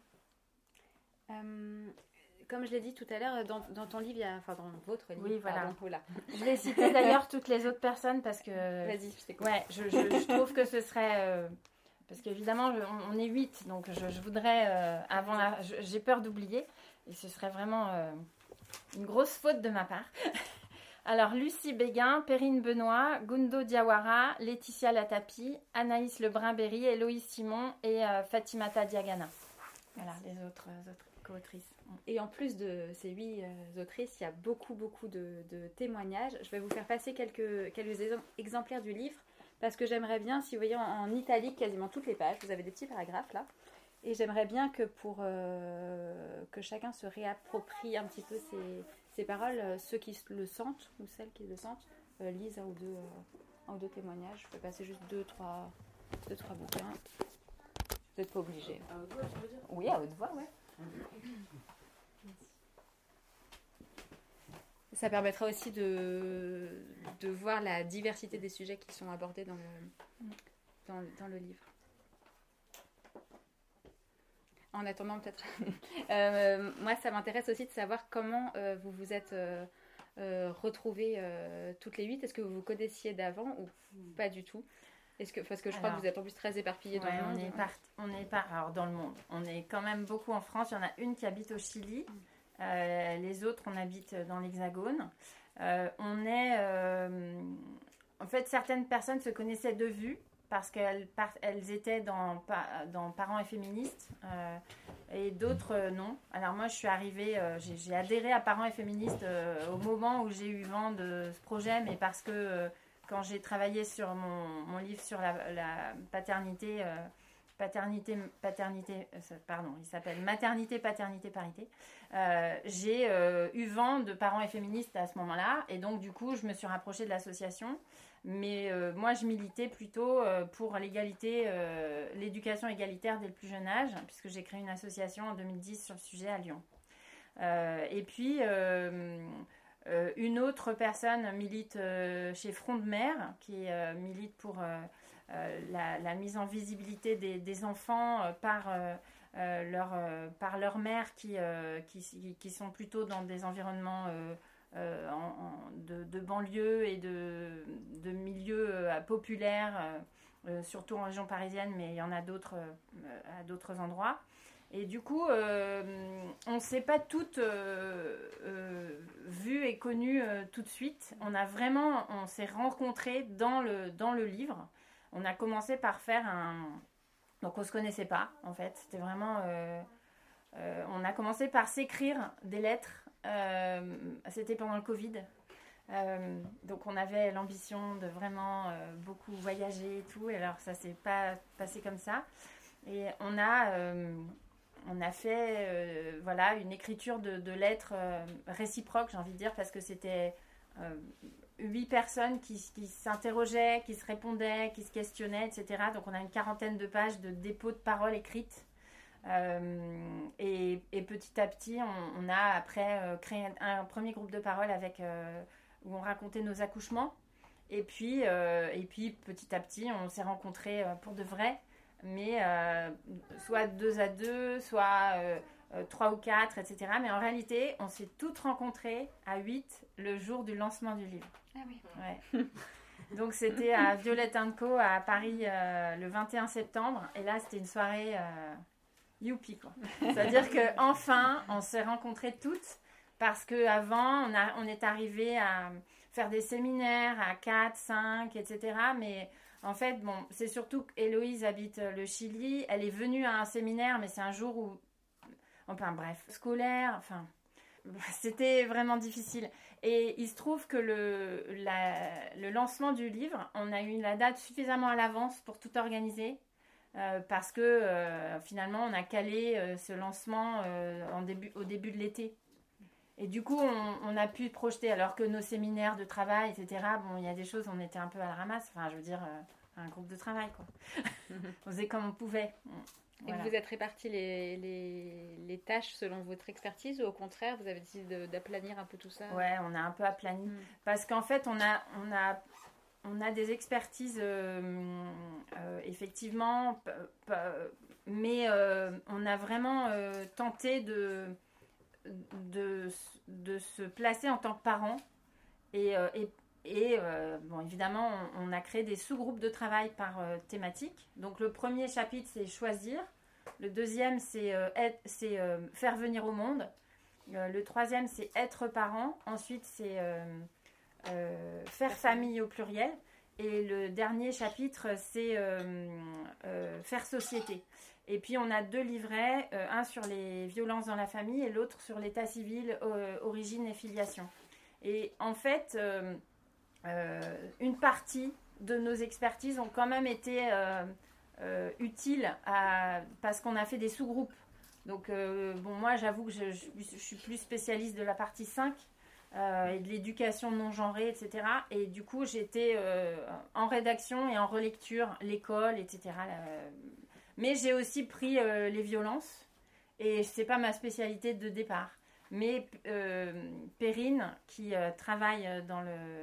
Euh, comme je l'ai dit tout à l'heure, dans, dans ton livre, il y a, enfin dans votre livre, oui, voilà. Pardon, voilà. Je vais citer d'ailleurs toutes les autres personnes parce que. Vas-y, je t'écoute. Ouais, je, je, je trouve que ce serait. Euh, parce qu'évidemment, je, on, on est huit, donc je, je voudrais. Euh, avant la, je, j'ai peur d'oublier, et ce serait vraiment euh, une grosse faute de ma part. Alors, Lucie Béguin, Perrine Benoît, Gundo Diawara, Laetitia Latapi, Anaïs Lebrun-Berry, Héloïse Simon et euh, Fatimata Diagana. Voilà, les autres, euh, autres co-autrices. Et en plus de ces huit euh, autrices, il y a beaucoup, beaucoup de, de témoignages. Je vais vous faire passer quelques, quelques exemplaires du livre, parce que j'aimerais bien, si vous voyez en, en italique quasiment toutes les pages, vous avez des petits paragraphes là, et j'aimerais bien que pour euh, que chacun se réapproprie un petit peu ces, ces paroles, euh, ceux qui le sentent, ou celles qui le sentent, euh, lisent un ou deux, euh, un ou deux témoignages. Je vais passer juste deux, trois, deux, trois bouquins. Vous n'êtes pas obligé. À haute voix, tu veux dire ? Oui, à haute voix, ouais. Ça permettra aussi de, de voir la diversité des sujets qui sont abordés dans le, dans, dans le livre. En attendant, peut-être. euh, moi, ça m'intéresse aussi de savoir comment euh, vous vous êtes euh, euh, retrouvées euh, toutes les huit. Est-ce que vous vous connaissiez d'avant ou pas du tout? Est-ce que, parce que je crois Alors, que vous êtes en plus très éparpillées dans ouais, le monde. On est, par, on est par, alors dans le monde. On est quand même beaucoup en France. Il y en a une qui habite au Chili. Euh, les autres, on habite dans l'Hexagone. Euh, on est... Euh, en fait, certaines personnes se connaissaient de vue parce qu'elles part, elles étaient dans, dans Parents et Féministes euh, et d'autres euh, non. Alors moi, je suis arrivée, euh, j'ai, j'ai adhéré à Parents et Féministes euh, au moment où j'ai eu vent de ce projet, mais parce que euh, quand j'ai travaillé sur mon, mon livre sur la, la paternité, euh, paternité, paternité, euh, pardon, il s'appelle Maternité, Paternité, Parité, euh, j'ai euh, eu vent de Parents et Féministes à ce moment-là, et donc du coup, je me suis rapprochée de l'association. Mais euh, moi, je militais plutôt euh, pour l'égalité, euh, l'éducation égalitaire dès le plus jeune âge, puisque j'ai créé une association en deux mille dix sur le sujet à Lyon. Euh, et puis, euh, euh, une autre personne milite euh, chez Front de Mer, qui euh, milite pour euh, euh, la, la mise en visibilité des, des enfants euh, par, euh, euh, leur, euh, par leur mère, qui, euh, qui, qui sont plutôt dans des environnements... Euh, Euh, en, en, de, de banlieues et de, de milieux euh, populaires, euh, euh, surtout en région parisienne, mais il y en a d'autres euh, à d'autres endroits. Et du coup, euh, on ne s'est pas toutes euh, euh, vues et connues euh, tout de suite. On a vraiment, on s'est rencontrés dans le, dans le livre. On a commencé par faire un... Donc on ne se connaissait pas, en fait. C'était vraiment... Euh, euh, on a commencé par s'écrire des lettres. Euh, c'était pendant le Covid, euh, donc on avait l'ambition de vraiment euh, beaucoup voyager et tout, et alors ça s'est pas passé comme ça, et on a euh, on a fait euh, voilà une écriture de, de lettres euh, réciproques, j'ai envie de dire, parce que c'était euh, huit personnes qui, qui s'interrogeaient, qui se répondaient, qui se questionnaient, et cetera. Donc on a une quarantaine de pages de dépôts de paroles écrites. Euh, et, et petit à petit, on, on a après euh, créé un, un premier groupe de parole avec, euh, où on racontait nos accouchements. Et puis, euh, et puis petit à petit, on s'est rencontrés euh, pour de vrai, mais euh, soit deux à deux, soit euh, euh, trois ou quatre, et cetera. Mais en réalité, on s'est toutes rencontrées à huit le jour du lancement du livre. Ah oui. Ouais. Donc c'était à Violette and Co à Paris euh, le vingt et un septembre. Et là, c'était une soirée... Euh, youpi quoi. C'est-à-dire que enfin on s'est rencontrées toutes, parce que avant on, a, on est arrivé à faire des séminaires à quatre, cinq, et cetera. Mais en fait, bon, c'est surtout qu'Héloïse habite le Chili. Elle est venue à un séminaire, mais c'est un jour où, enfin bref, scolaire, enfin, c'était vraiment difficile. Et il se trouve que le, la, le lancement du livre, on a eu la date suffisamment à l'avance pour tout organiser. Euh, parce que euh, finalement on a calé euh, ce lancement euh, en début, au début de l'été, et du coup on, on a pu projeter, alors que nos séminaires de travail, etc., bon, il y a des choses, on était un peu à la ramasse, enfin je veux dire euh, un groupe de travail quoi. On faisait comme on pouvait. Voilà. Et vous êtes répartis les, les, les tâches selon votre expertise, ou au contraire vous avez décidé de, d'aplanir un peu tout ça? Ouais, on a un peu aplani, mm. parce qu'en fait on a, on a On a des expertises, euh, euh, effectivement, p- p- mais euh, on a vraiment euh, tenté de, de, de se placer en tant que parent. Et, euh, et, et euh, bon, évidemment, on, on a créé des sous-groupes de travail par euh, thématique. Donc, le premier chapitre, c'est choisir. Le deuxième, c'est, euh, être, c'est euh, faire venir au monde. Euh, le troisième, c'est être parent. Ensuite, c'est... Euh, Euh, faire famille au pluriel, et le dernier chapitre c'est euh, euh, faire société. Et puis on a deux livrets, euh, un sur les violences dans la famille et l'autre sur l'état civil, euh, origine et filiation. Et en fait euh, euh, une partie de nos expertises ont quand même été euh, euh, utiles à, parce qu'on a fait des sous-groupes. Donc euh, bon, moi j'avoue que je, je, je suis plus spécialiste de la partie cinq, Euh, et de l'éducation non genrée, et cetera. Et du coup, j'étais euh, en rédaction et en relecture, l'école, et cetera. Euh, mais j'ai aussi pris euh, les violences, et c'est pas ma spécialité de départ. Mais euh, Perrine, qui euh, travaille dans le,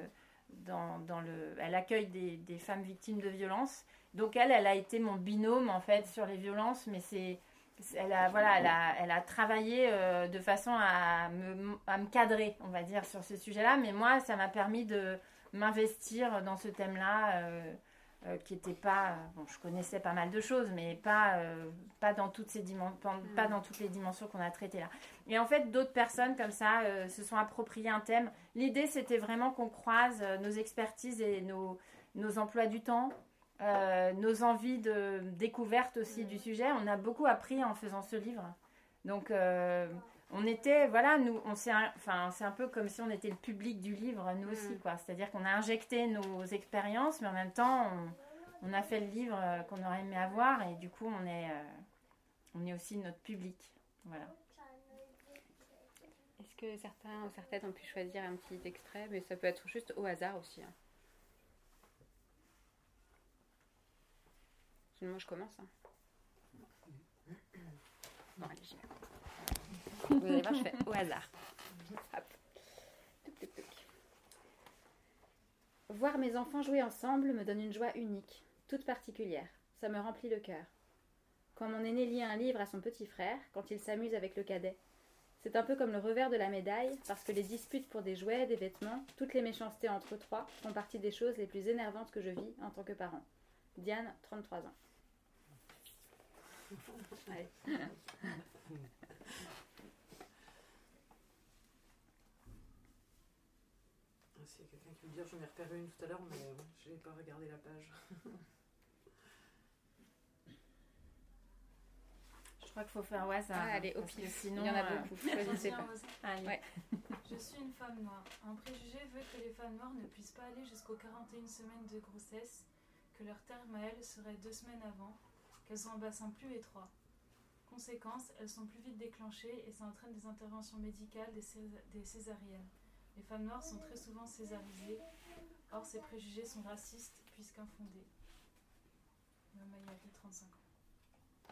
dans, dans le... Elle accueille des, des femmes victimes de violences. Donc elle, elle a été mon binôme en fait sur les violences, mais c'est... Elle a, voilà, elle a, elle a travaillé euh, de façon à me, à me cadrer, on va dire, sur ce sujet-là. Mais moi, ça m'a permis de m'investir dans ce thème-là, euh, euh, qui n'était pas... Bon, je connaissais pas mal de choses, mais pas, euh, pas, dans toutes ces dimen- pas, pas dans toutes les dimensions qu'on a traitées là. Et en fait, d'autres personnes comme ça euh, se sont appropriées un thème. L'idée, c'était vraiment qu'on croise euh, nos expertises et nos, nos emplois du temps, Euh, nos envies de découverte aussi mmh. du sujet. On a beaucoup appris en faisant ce livre. Donc, euh, on était, voilà, nous, on s'est, enfin, c'est un peu comme si on était le public du livre, nous mmh. aussi, quoi. C'est-à-dire qu'on a injecté nos expériences, mais en même temps, on, on a fait le livre qu'on aurait aimé avoir, et du coup, on est, euh, on est aussi notre public. Voilà. Est-ce que certains ou certaines ont pu choisir un petit extrait, mais ça peut être juste au hasard aussi, hein. Sinon, je commence. Hein. Bon, allez, j'y vais. Vous allez voir, je fais au hasard. Hop. Touc, touc, touc. Voir mes enfants jouer ensemble me donne une joie unique, toute particulière. Ça me remplit le cœur. Quand mon aîné lit un livre à son petit frère, quand il s'amuse avec le cadet. C'est un peu comme le revers de la médaille, parce que les disputes pour des jouets, des vêtements, toutes les méchancetés entre eux trois font partie des choses les plus énervantes que je vis en tant que parent. Diane, trente-trois ans. Allez. S'il y a quelqu'un qui veut dire, j'en ai repéré une tout à l'heure, mais euh, je n'ai pas regardé la page. Je crois qu'il faut faire au hasard. Ah, allez, au pif, sinon il y en a euh... beaucoup. Choisissez pas. Allez. Ouais. Je suis une femme noire. Un préjugé veut que les femmes noires ne puissent pas aller jusqu'aux quarante et une semaines de grossesse, que leur terme à elles serait deux semaines avant, qu'elles ont un bassin plus étroit. Conséquence, elles sont plus vite déclenchées et ça entraîne des interventions médicales, des, cés- des césariennes. Les femmes noires sont très souvent césarisées. Or, ces préjugés sont racistes puisqu'infondés. Mamayari, trente-cinq ans.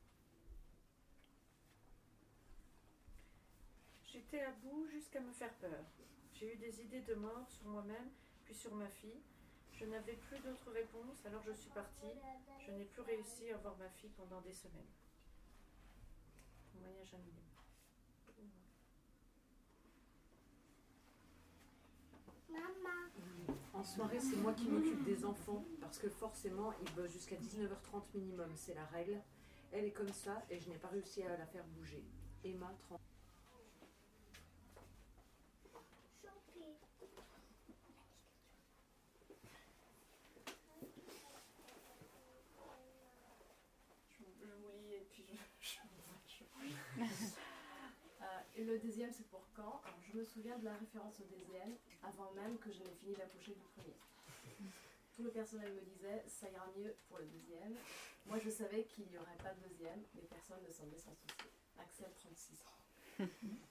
J'étais à bout jusqu'à me faire peur. J'ai eu des idées de mort sur moi-même, puis sur ma fille. Je n'avais plus d'autres réponses, alors je suis partie. Je n'ai plus réussi à voir ma fille pendant des semaines. Témoignage annulé. Maman. En soirée, c'est moi qui m'occupe des enfants, parce que forcément, ils bossent jusqu'à dix-neuf heures trente minimum, c'est la règle. Elle est comme ça, et je n'ai pas réussi à la faire bouger. Emma, trente. Et le deuxième, c'est pour quand? Alors, je me souviens de la référence au deuxième, avant même que je n'ai fini d'accoucher du premier. Tout le personnel me disait, ça ira mieux pour le deuxième. Moi, je savais qu'il n'y aurait pas de deuxième, mais personne ne semblait s'en soucier. Axel, trente-six ans.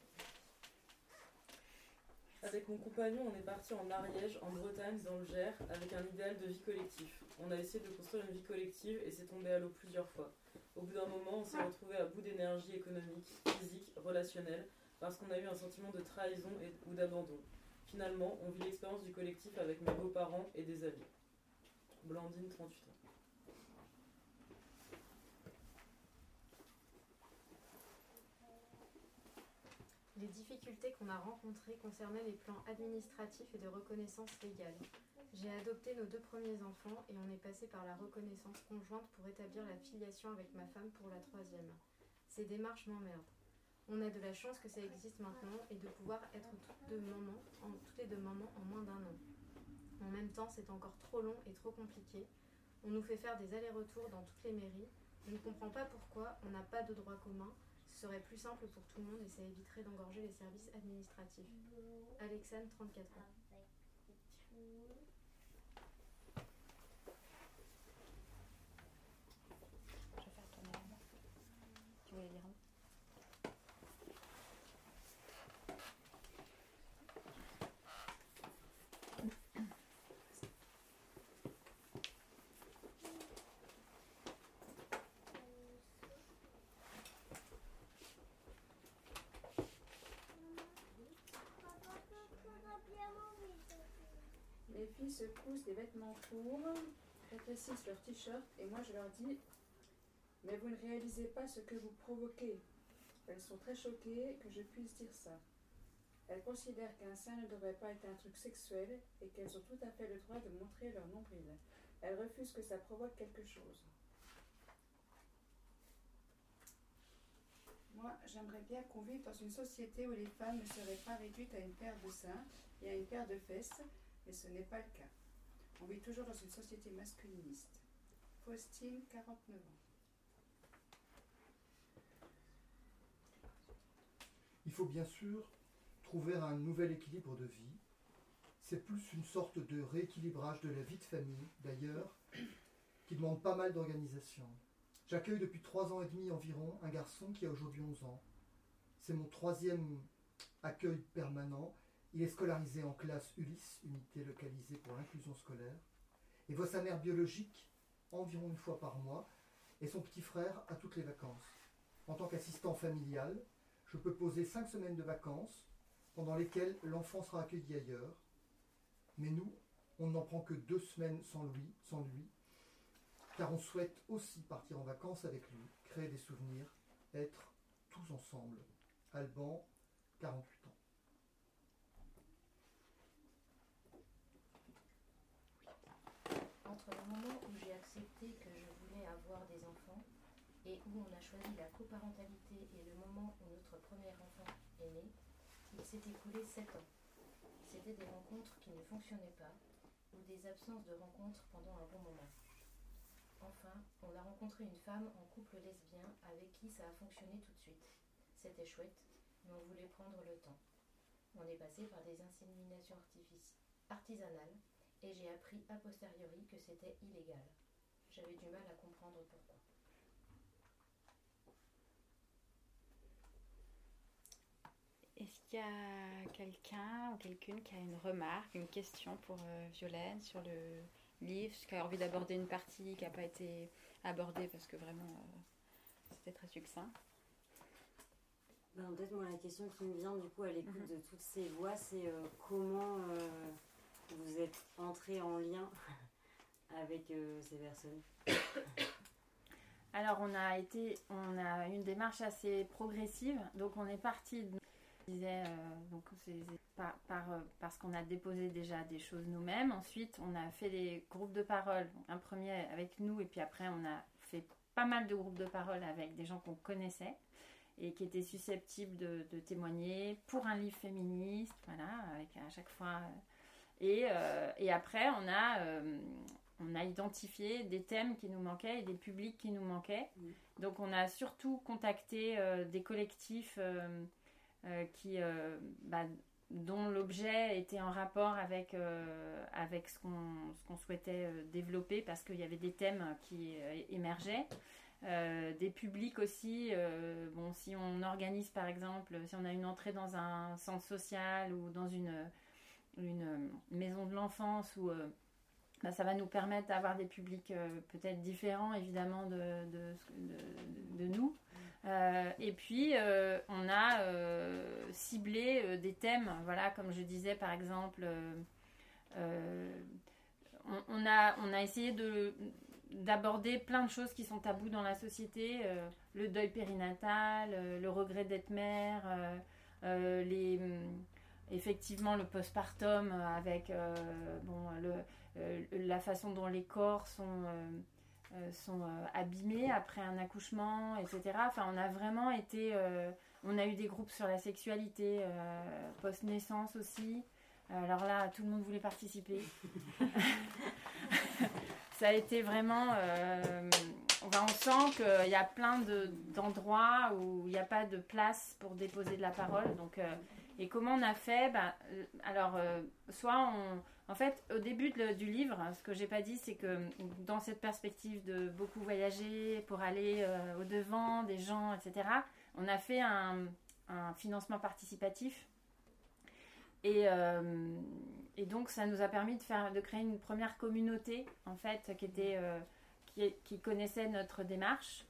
Avec mon compagnon, on est parti en Ariège, en Bretagne, dans le Gers, avec un idéal de vie collectif. On a essayé de construire une vie collective et c'est tombé à l'eau plusieurs fois. Au bout d'un moment, on s'est retrouvé à bout d'énergie économique, physique, relationnelle, parce qu'on a eu un sentiment de trahison et, ou d'abandon. Finalement, on vit l'expérience du collectif avec mes beaux-parents et des amis. Blandine, trente-huit ans. Les difficultés qu'on a rencontrées concernaient les plans administratifs et de reconnaissance légale. J'ai adopté nos deux premiers enfants et on est passé par la reconnaissance conjointe pour établir la filiation avec ma femme pour la troisième. Ces démarches m'emmerdent. On a de la chance que ça existe maintenant et de pouvoir être toutes, deux mamans, en, toutes les deux mamans en moins d'un an. En même temps, c'est encore trop long et trop compliqué. On nous fait faire des allers-retours dans toutes les mairies. Je ne comprends pas pourquoi on n'a pas de droit commun. Ce serait plus simple pour tout le monde et ça éviterait d'engorger les services administratifs. Alexandre, trente-quatre ans. Je vais faire tourner la main. Tu voulais lire un? Les filles se cousent des vêtements courts, rétrécissent leurs t-shirts et moi je leur dis « Mais vous ne réalisez pas ce que vous provoquez ». Elles sont très choquées que je puisse dire ça. Elles considèrent qu'un sein ne devrait pas être un truc sexuel et qu'elles ont tout à fait le droit de montrer leur nombril. Elles refusent que ça provoque quelque chose. Moi, j'aimerais bien qu'on vive dans une société où les femmes ne seraient pas réduites à une paire de seins et à une paire de fesses, mais ce n'est pas le cas. On vit toujours dans une société masculiniste. Faustine, quarante-neuf ans. Il faut bien sûr trouver un nouvel équilibre de vie. C'est plus une sorte de rééquilibrage de la vie de famille, d'ailleurs, qui demande pas mal d'organisation. J'accueille depuis trois ans et demi environ un garçon qui a aujourd'hui onze ans. C'est mon troisième accueil permanent. Il est scolarisé en classe Ulysse, unité localisée pour l'inclusion scolaire, et voit sa mère biologique environ une fois par mois, et son petit frère à toutes les vacances. En tant qu'assistant familial, je peux poser cinq semaines de vacances, pendant lesquelles l'enfant sera accueilli ailleurs. Mais nous, on n'en prend que deux semaines sans lui, sans lui, car on souhaite aussi partir en vacances avec lui, créer des souvenirs, être tous ensemble. Alban, quarante-huit ans. Entre le moment où j'ai accepté que je voulais avoir des enfants et où on a choisi la coparentalité et le moment où notre premier enfant est né, il s'est écoulé sept ans. C'était des rencontres qui ne fonctionnaient pas ou des absences de rencontres pendant un bon moment. Enfin, on a rencontré une femme en couple lesbien avec qui ça a fonctionné tout de suite. C'était chouette, mais on voulait prendre le temps. On est passé par des inséminations artifici- artisanales et j'ai appris a posteriori que c'était illégal. J'avais du mal à comprendre pourquoi. Est-ce qu'il y a quelqu'un ou quelqu'une qui a une remarque, une question pour euh, Violaine sur le livre, qui a envie d'aborder une partie qui n'a pas été abordée parce que vraiment euh, c'était très succinct? Ben, peut-être moi la question qui me vient du coup à l'écoute mm-hmm. de toutes ces voix, c'est euh, comment euh, vous êtes entré en lien avec euh, ces personnes? Alors on a été, on a une démarche assez progressive, donc on est parti de disais, euh, donc c'est, c'est par, par, euh, parce qu'on a déposé déjà des choses nous-mêmes. Ensuite, on a fait des groupes de parole. Donc, un premier avec nous, et puis après, on a fait pas mal de groupes de parole avec des gens qu'on connaissait et qui étaient susceptibles de, de témoigner pour un livre féministe, voilà, avec à chaque fois. Et, euh, et après, on a, euh, on a identifié des thèmes qui nous manquaient et des publics qui nous manquaient. Donc, on a surtout contacté euh, des collectifs euh, Euh, qui, euh, bah, dont l'objet était en rapport avec, euh, avec ce qu'on, ce qu'on souhaitait euh, développer, parce qu'il y avait des thèmes qui euh, émergeaient. Euh, des publics aussi, euh, bon, si on organise par exemple, si on a une entrée dans un centre social ou dans une, une maison de l'enfance, où, euh, bah, ça va nous permettre d'avoir des publics euh, peut-être différents évidemment de, de, de, de nous. Euh, et puis euh, on a euh, ciblé euh, des thèmes, voilà, comme je disais par exemple, euh, euh, on, on, a, on a essayé de, d'aborder plein de choses qui sont tabous dans la société, euh, le deuil périnatal, euh, le regret d'être mère, euh, euh, les, effectivement le postpartum avec euh, bon, le, euh, la façon dont les corps sont... Euh, Euh, sont euh, abîmés après un accouchement, et cetera. Enfin, on a vraiment été... Euh, on a eu des groupes sur la sexualité, euh, post-naissance aussi. Alors là, tout le monde voulait participer. Ça a été vraiment... Euh, enfin, on sent qu'il y a plein de, d'endroits où il n'y a pas de place pour déposer de la parole. Donc, euh, et comment on a fait? Ben, alors, euh, soit on... En fait, au début de, du livre, ce que j'ai pas dit, c'est que dans cette perspective de beaucoup voyager pour aller euh, au-devant des gens, et cetera, on a fait un, un financement participatif. Et, euh, et donc, ça nous a permis de, faire, de créer une première communauté, en fait, qui, était, euh, qui, qui connaissait notre démarche.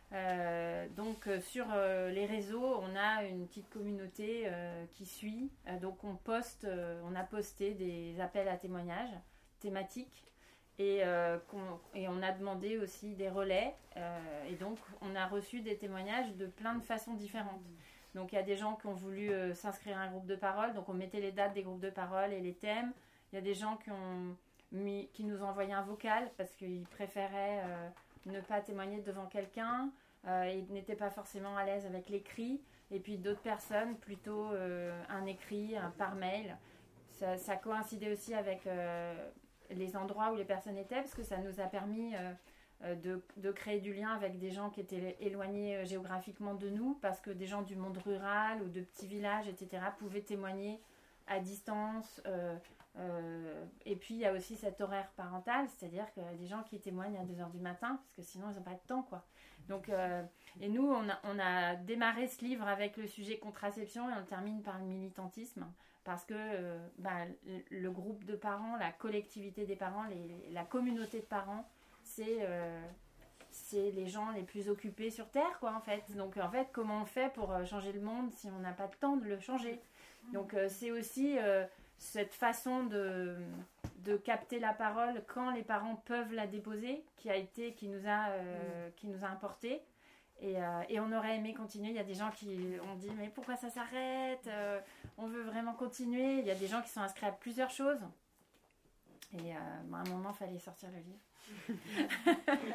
Euh, donc euh, sur euh, les réseaux, on a une petite communauté euh, qui suit. Euh, donc on poste, euh, on a posté des appels à témoignages thématiques et, euh, qu'on, et on a demandé aussi des relais. Euh, et donc on a reçu des témoignages de plein de façons différentes. Donc il y a des gens qui ont voulu euh, s'inscrire à un groupe de parole, donc on mettait les dates des groupes de parole et les thèmes. Il y a des gens qui ont mis, qui nous ont envoyé un vocal parce qu'ils préféraient euh, ne pas témoigner devant quelqu'un. Euh, ils n'étaient pas forcément à l'aise avec l'écrit. Et puis d'autres personnes, plutôt euh, un écrit, un par mail. Ça, ça coïncidait aussi avec euh, les endroits où les personnes étaient, parce que ça nous a permis euh, de, de créer du lien avec des gens qui étaient éloignés euh, géographiquement de nous, parce que des gens du monde rural ou de petits villages, et cetera, pouvaient témoigner à distance. Euh, euh, et puis il y a aussi cet horaire parental, c'est-à-dire qu'il y a des gens qui témoignent à deux heures du matin, parce que sinon ils n'ont pas de temps, quoi. Donc, euh, et nous, on a, on a démarré ce livre avec le sujet contraception et on le termine par le militantisme, parce que euh, bah, le, le groupe de parents, la collectivité des parents, les, la communauté de parents, c'est, euh, c'est les gens les plus occupés sur Terre, quoi, en fait. Donc, en fait, comment on fait pour changer le monde si on n'a pas de temps de le changer? Donc, euh, c'est aussi euh, cette façon de, de capter la parole quand les parents peuvent la déposer qui a été, qui nous a, euh, mmh. qui nous a importé. Et, euh, et on aurait aimé continuer. Il y a des gens qui ont dit mais pourquoi ça s'arrête, euh, on veut vraiment continuer. Il y a des gens qui sont inscrits à plusieurs choses. Et euh, bah, à un moment, il fallait sortir le livre.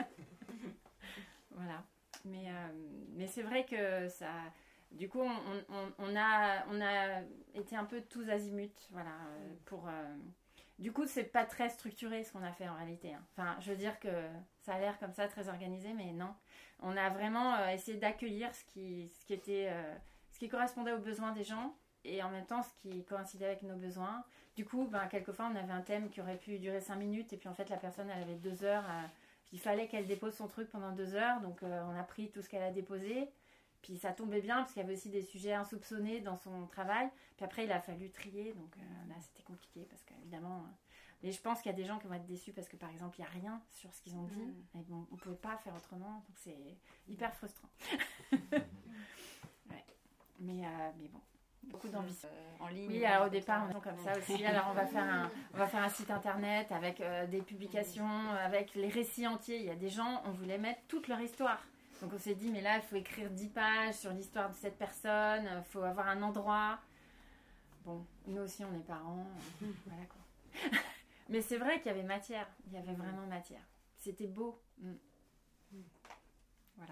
Voilà. Mais, euh, mais c'est vrai que ça... Du coup, on, on, on, a, on a été un peu tous azimuts, voilà, euh, pour... Euh... Du coup, c'est pas très structuré ce qu'on a fait en réalité. Hein. Enfin, je veux dire que ça a l'air comme ça très organisé, mais non. On a vraiment euh, essayé d'accueillir ce qui, ce qui était, euh, ce qui correspondait aux besoins des gens et en même temps ce qui coïncidait avec nos besoins. Du coup, ben, quelquefois, on avait un thème qui aurait pu durer cinq minutes et puis en fait, la personne, elle avait deux heures. À... Il fallait qu'elle dépose son truc pendant deux heures, donc euh, on a pris tout ce qu'elle a déposé. Puis ça tombait bien parce qu'il y avait aussi des sujets insoupçonnés dans son travail. Puis après, il a fallu trier. Donc euh, là, c'était compliqué parce qu'évidemment... Euh... Et je pense qu'il y a des gens qui vont être déçus parce que, par exemple, il n'y a rien sur ce qu'ils ont dit. Mmh. Et bon, on ne pouvait pas faire autrement. Donc c'est hyper frustrant. Ouais. Mais, euh, mais bon, beaucoup d'ambition. Euh, en ligne. Oui, alors au départ, on est comme ça aussi. Alors on va faire un, on va faire un site internet avec euh, des publications, avec les récits entiers. Il y a des gens, on voulait mettre toute leur histoire. Donc on s'est dit, mais là, il faut écrire dix pages sur l'histoire de cette personne, il faut avoir un endroit. Bon, nous aussi, on est parents. Euh, voilà quoi. Mais c'est vrai qu'il y avait matière. Il y avait vraiment matière. C'était beau. Mm. Voilà.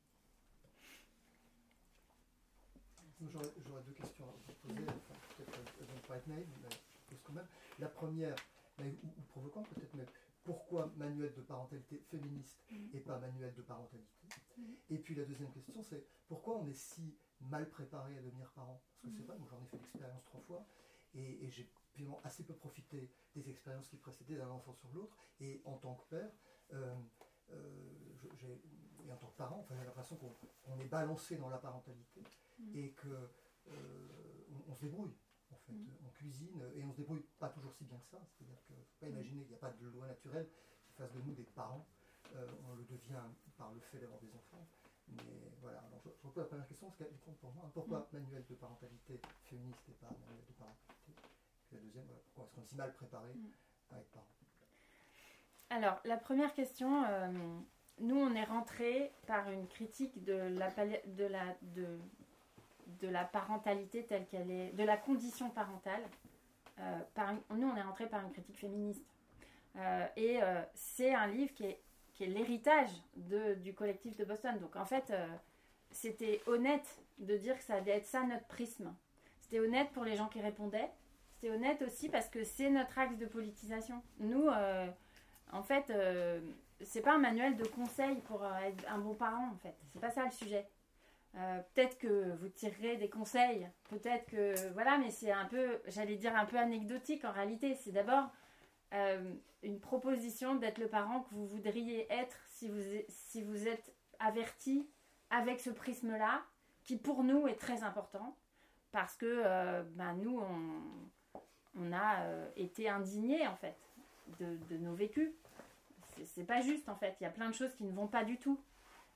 J'aurais, j'aurais deux questions à vous poser. Enfin, peut-être elles vont pas être naïves, mais je pose quand même. La première, naïve ou, ou provocante peut-être, mais pourquoi manuel de parentalité féministe mmh. et pas manuel de parentalité mmh. Et puis la deuxième question, c'est pourquoi on est si mal préparé à devenir parent? Parce que mmh. c'est vrai, moi j'en ai fait l'expérience trois fois et, et j'ai finalement assez peu profité des expériences qui précédaient d'un enfant sur l'autre. Et en tant que père, euh, euh, je, j'ai, et en tant que parent, enfin, j'ai l'impression qu'on, qu'on est balancé dans la parentalité mmh. et qu'on euh, on se débrouille. En fait, mmh. on cuisine et on se débrouille pas toujours si bien que ça. C'est-à-dire qu'il ne faut pas imaginer qu'il n'y a pas de loi naturelle qui fasse de nous des parents. Euh, on le devient par le fait d'avoir des enfants. Mais voilà, alors je, je repose la première question, parce qu'elle compte pour moi. Hein, pourquoi mmh. manuel de parentalité féministe et pas manuel de parentalité? Et la deuxième, voilà, pourquoi est-ce qu'on est si mal préparé mmh. à être parent? Alors, la première question, euh, nous on est rentré par une critique de la, de la, de, de la parentalité telle qu'elle est, de la condition parentale. Euh, par une, nous on est rentré par une critique féministe. Euh, et euh, c'est un livre qui est, qui est l'héritage de, du collectif de Boston. Donc en fait, euh, c'était honnête de dire que ça allait être ça notre prisme. C'était honnête pour les gens qui répondaient. C'était honnête aussi parce que c'est notre axe de politisation. Nous, euh, en fait, euh, c'est pas un manuel de conseils pour euh, être un bon parent, en fait. C'est pas ça le sujet. Euh, peut-être que vous tirerez des conseils, peut-être que... Voilà, mais c'est un peu, j'allais dire, un peu anecdotique en réalité. C'est d'abord euh, une proposition d'être le parent que vous voudriez être si vous, si vous êtes averti avec ce prisme-là, qui pour nous est très important, parce que euh, ben, nous, on, on a euh, été indignés, en fait, de, de nos vécus. C'est, c'est pas juste, en fait. Il y a plein de choses qui ne vont pas du tout.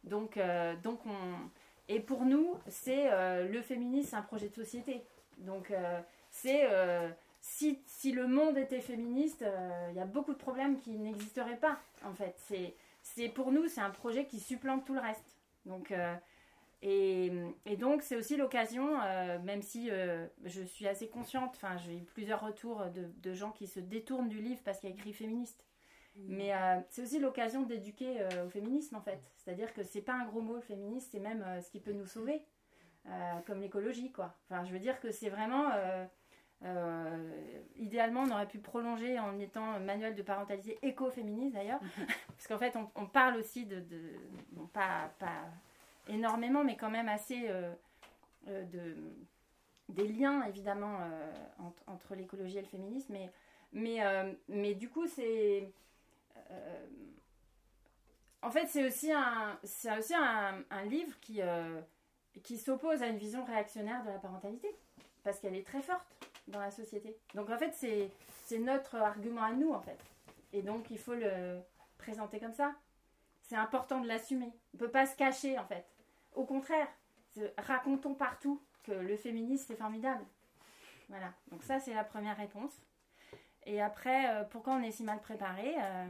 Donc, euh, donc on... Et pour nous, c'est euh, le féminisme, c'est un projet de société. Donc, euh, c'est... Euh, si, si le monde était féministe, il euh, y a beaucoup de problèmes qui n'existeraient pas, en fait. C'est, c'est, pour nous, c'est un projet qui supplante tout le reste. Donc... Euh, Et, et donc, c'est aussi l'occasion, euh, même si euh, je suis assez consciente, enfin, j'ai eu plusieurs retours de, de gens qui se détournent du livre parce qu'il y a écrit féministe. Mmh. Mais euh, c'est aussi l'occasion d'éduquer euh, au féminisme, en fait. C'est-à-dire que c'est pas un gros mot, le féminisme, c'est même euh, ce qui peut nous sauver, euh, comme l'écologie, quoi. Enfin, je veux dire que c'est vraiment... Euh, euh, idéalement, on aurait pu prolonger en étant manuel de parentalité éco-féministe, d'ailleurs. Mmh. Parce qu'en fait, on, on parle aussi de... de bon, pas... pas énormément, mais quand même assez euh, euh, de, des liens évidemment euh, entre, entre l'écologie et le féminisme, mais, mais, euh, mais du coup c'est euh, en fait c'est aussi un, c'est aussi un, un livre qui, euh, qui s'oppose à une vision réactionnaire de la parentalité, parce qu'elle est très forte dans la société. Donc en fait c'est, c'est notre argument à nous, en fait, et donc il faut le présenter comme ça. C'est important de l'assumer. On ne peut pas se cacher, en fait. Au contraire, racontons partout que le féminisme, c'est formidable. Voilà. Donc ça, c'est la première réponse. Et après, euh, pourquoi on est si mal préparé euh...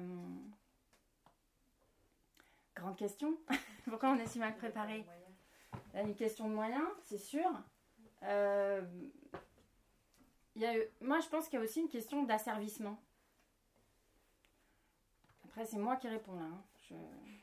Grande question. Pourquoi on est si mal préparé? Là, une question de moyens, c'est sûr. Euh... Il y a eu... Moi, je pense qu'il y a aussi une question d'asservissement. Après, c'est moi qui réponds là. Hein. Je...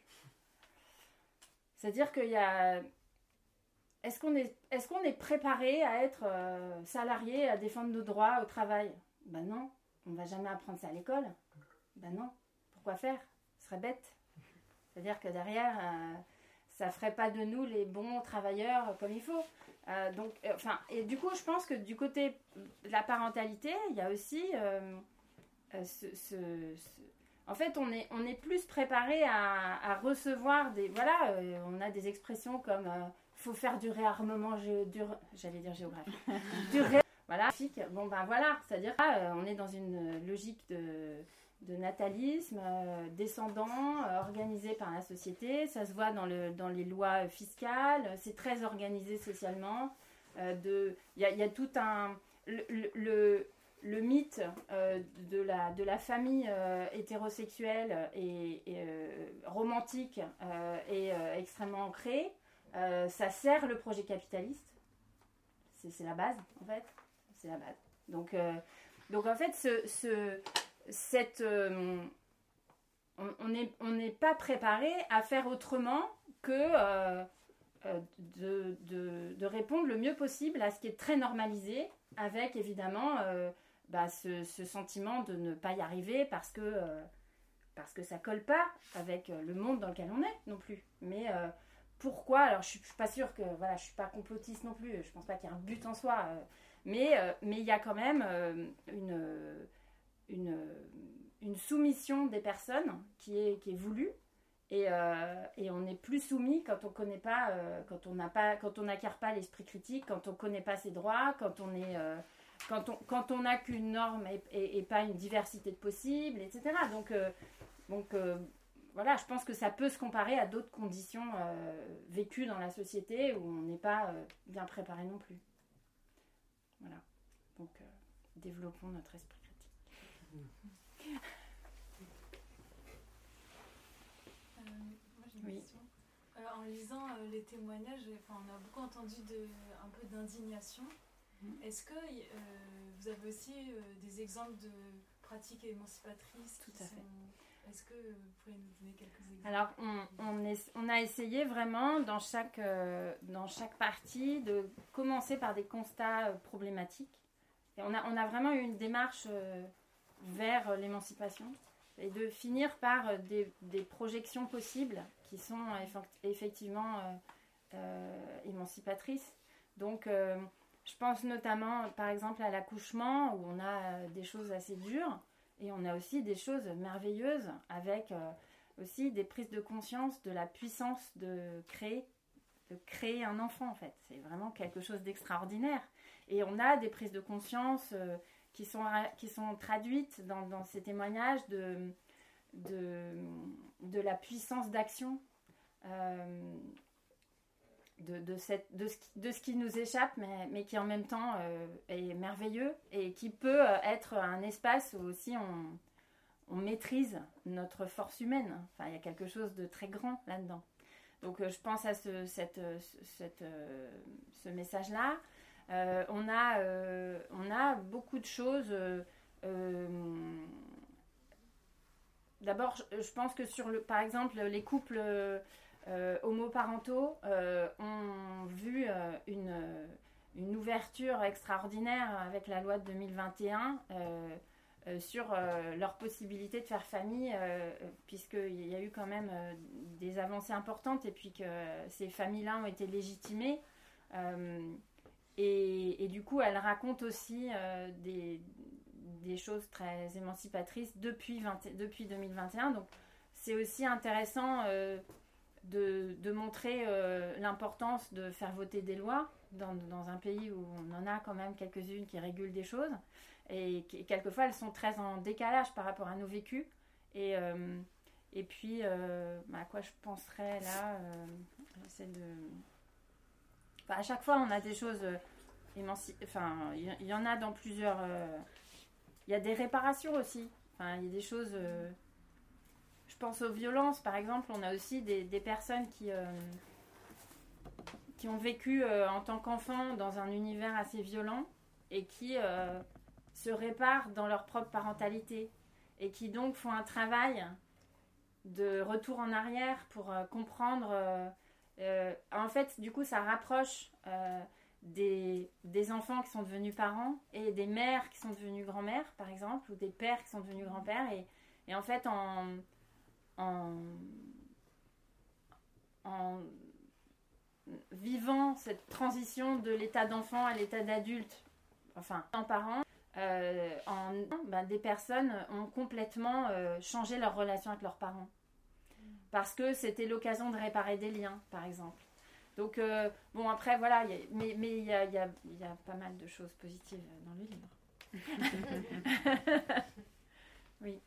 C'est-à-dire qu'il y a... Est-ce qu'on est, est-ce qu'on est préparé à être euh, salarié, à défendre nos droits au travail? Ben non. On ne va jamais apprendre ça à l'école. Ben non. Pourquoi faire? Ce serait bête. C'est-à-dire que derrière, euh, ça ne ferait pas de nous les bons travailleurs comme il faut. Euh, donc, euh, enfin, et du coup, je pense que du côté de la parentalité, il y a aussi euh, euh, ce... ce, ce En fait, on est, on est plus préparé à, à recevoir des... Voilà, euh, on a des expressions comme euh, « faut faire du réarmement... Gé, du, j'allais dire géographique. du ré, voilà. Bon, ben voilà, c'est-à-dire euh, on est dans une logique de, de natalisme, euh, descendant, euh, organisé par la société. Ça se voit dans, le, dans les lois fiscales. C'est très organisé socialement. Euh, de, y a, y a tout un... le, le, le Le mythe euh, de, la, de la famille euh, hétérosexuelle et, et euh, romantique euh, est euh, extrêmement ancré. Euh, ça sert le projet capitaliste. C'est, c'est la base, en fait. C'est la base. Donc, euh, donc en fait, ce, ce, cette, euh, on n'est on n'est pas préparé à faire autrement que euh, euh, de, de, de répondre le mieux possible à ce qui est très normalisé, avec évidemment... Euh, Bah, ce, ce sentiment de ne pas y arriver parce que, euh, parce que ça colle pas avec le monde dans lequel on est non plus. Mais euh, pourquoi? Alors je, je suis pas sûre que, voilà, je suis pas complotiste non plus, je pense pas qu'il y ait un but en soi, euh, mais euh, mais il y a quand même euh, une, une, une soumission des personnes qui est, qui est voulue, et, euh, et on est plus soumis quand on connaît pas, euh, quand on n'a pas, quand on n'acquiert pas l'esprit critique, quand on connaît pas ses droits, quand on est... Euh, Quand on quand on n'a qu'une norme et, et, et pas une diversité de possibles, et cetera. Donc, euh, donc euh, voilà, je pense que ça peut se comparer à d'autres conditions euh, vécues dans la société où on n'est pas euh, bien préparé non plus. Voilà. Donc, euh, développons notre esprit critique. Euh, moi, j'ai une Oui. question. Euh, en lisant euh, les témoignages, enfin, on a beaucoup entendu de, un peu d'indignation. Est-ce que euh, vous avez aussi euh, des exemples de pratiques émancipatrices? Tout à fait. Sont... Est-ce que vous pouvez nous donner quelques exemples? Alors, on, on, est, on a essayé vraiment dans chaque, euh, dans chaque partie de commencer par des constats euh, problématiques. Et on a, on a vraiment eu une démarche euh, vers l'émancipation et de finir par euh, des, des projections possibles qui sont euh, effectivement euh, euh, émancipatrices. Donc, euh, je pense notamment, par exemple, à l'accouchement, où on a des choses assez dures, et on a aussi des choses merveilleuses, avec euh, aussi des prises de conscience de la puissance de créer, de créer un enfant, en fait. C'est vraiment quelque chose d'extraordinaire. Et on a des prises de conscience euh, qui, sont, qui sont traduites dans, dans ces témoignages de, de, de la puissance d'action euh, de, de, cette, de, ce qui, de ce qui nous échappe, mais, mais qui en même temps euh, est merveilleux et qui peut être un espace où aussi on, on maîtrise notre force humaine. Enfin, il y a quelque chose de très grand là-dedans. Donc euh, je pense à ce, cette, cette, euh, ce message-là. Euh, on, a, euh, on a beaucoup de choses. Euh, euh, d'abord, je, je pense que sur le, par exemple, les couples euh, homoparentaux euh, ont vu euh, une, une ouverture extraordinaire avec la loi de deux mille vingt et un. Euh, Euh, sur euh, leur possibilité de faire famille, euh, puisqu'il y a eu quand même euh, des avancées importantes et puis que ces familles-là ont été légitimées. Euh, et, et du coup, elle raconte aussi euh, des, des choses très émancipatrices depuis, vingt, depuis deux mille vingt et un. Donc, c'est aussi intéressant euh, de, de montrer euh, l'importance de faire voter des lois dans, dans un pays où on en a quand même quelques-unes qui régulent des choses. Et quelquefois, elles sont très en décalage par rapport à nos vécus. Et, euh, et puis, euh, à quoi je penserais là euh, J'essaie de... Enfin, à chaque fois, on a des choses euh, émanci... Enfin, il y, y en a dans plusieurs... Euh... Il y a des réparations aussi. Enfin, il y a des choses... Euh... Je pense aux violences, par exemple. On a aussi des, des personnes qui, euh, qui ont vécu euh, en tant qu'enfants dans un univers assez violent et qui... Euh, se réparent dans leur propre parentalité et qui donc font un travail de retour en arrière pour euh, comprendre euh, euh, en fait du coup ça rapproche euh, des, des enfants qui sont devenus parents et des mères qui sont devenues grand-mères par exemple ou des pères qui sont devenus grands-pères et, et en fait en, en, en vivant cette transition de l'état d'enfant à l'état d'adulte enfin en parents Euh, en, ben, des personnes ont complètement euh, changé leur relation avec leurs parents parce que c'était l'occasion de réparer des liens par exemple donc euh, bon après voilà y a, mais mais il y a, y, a, y a pas mal de choses positives dans le livre. Oui,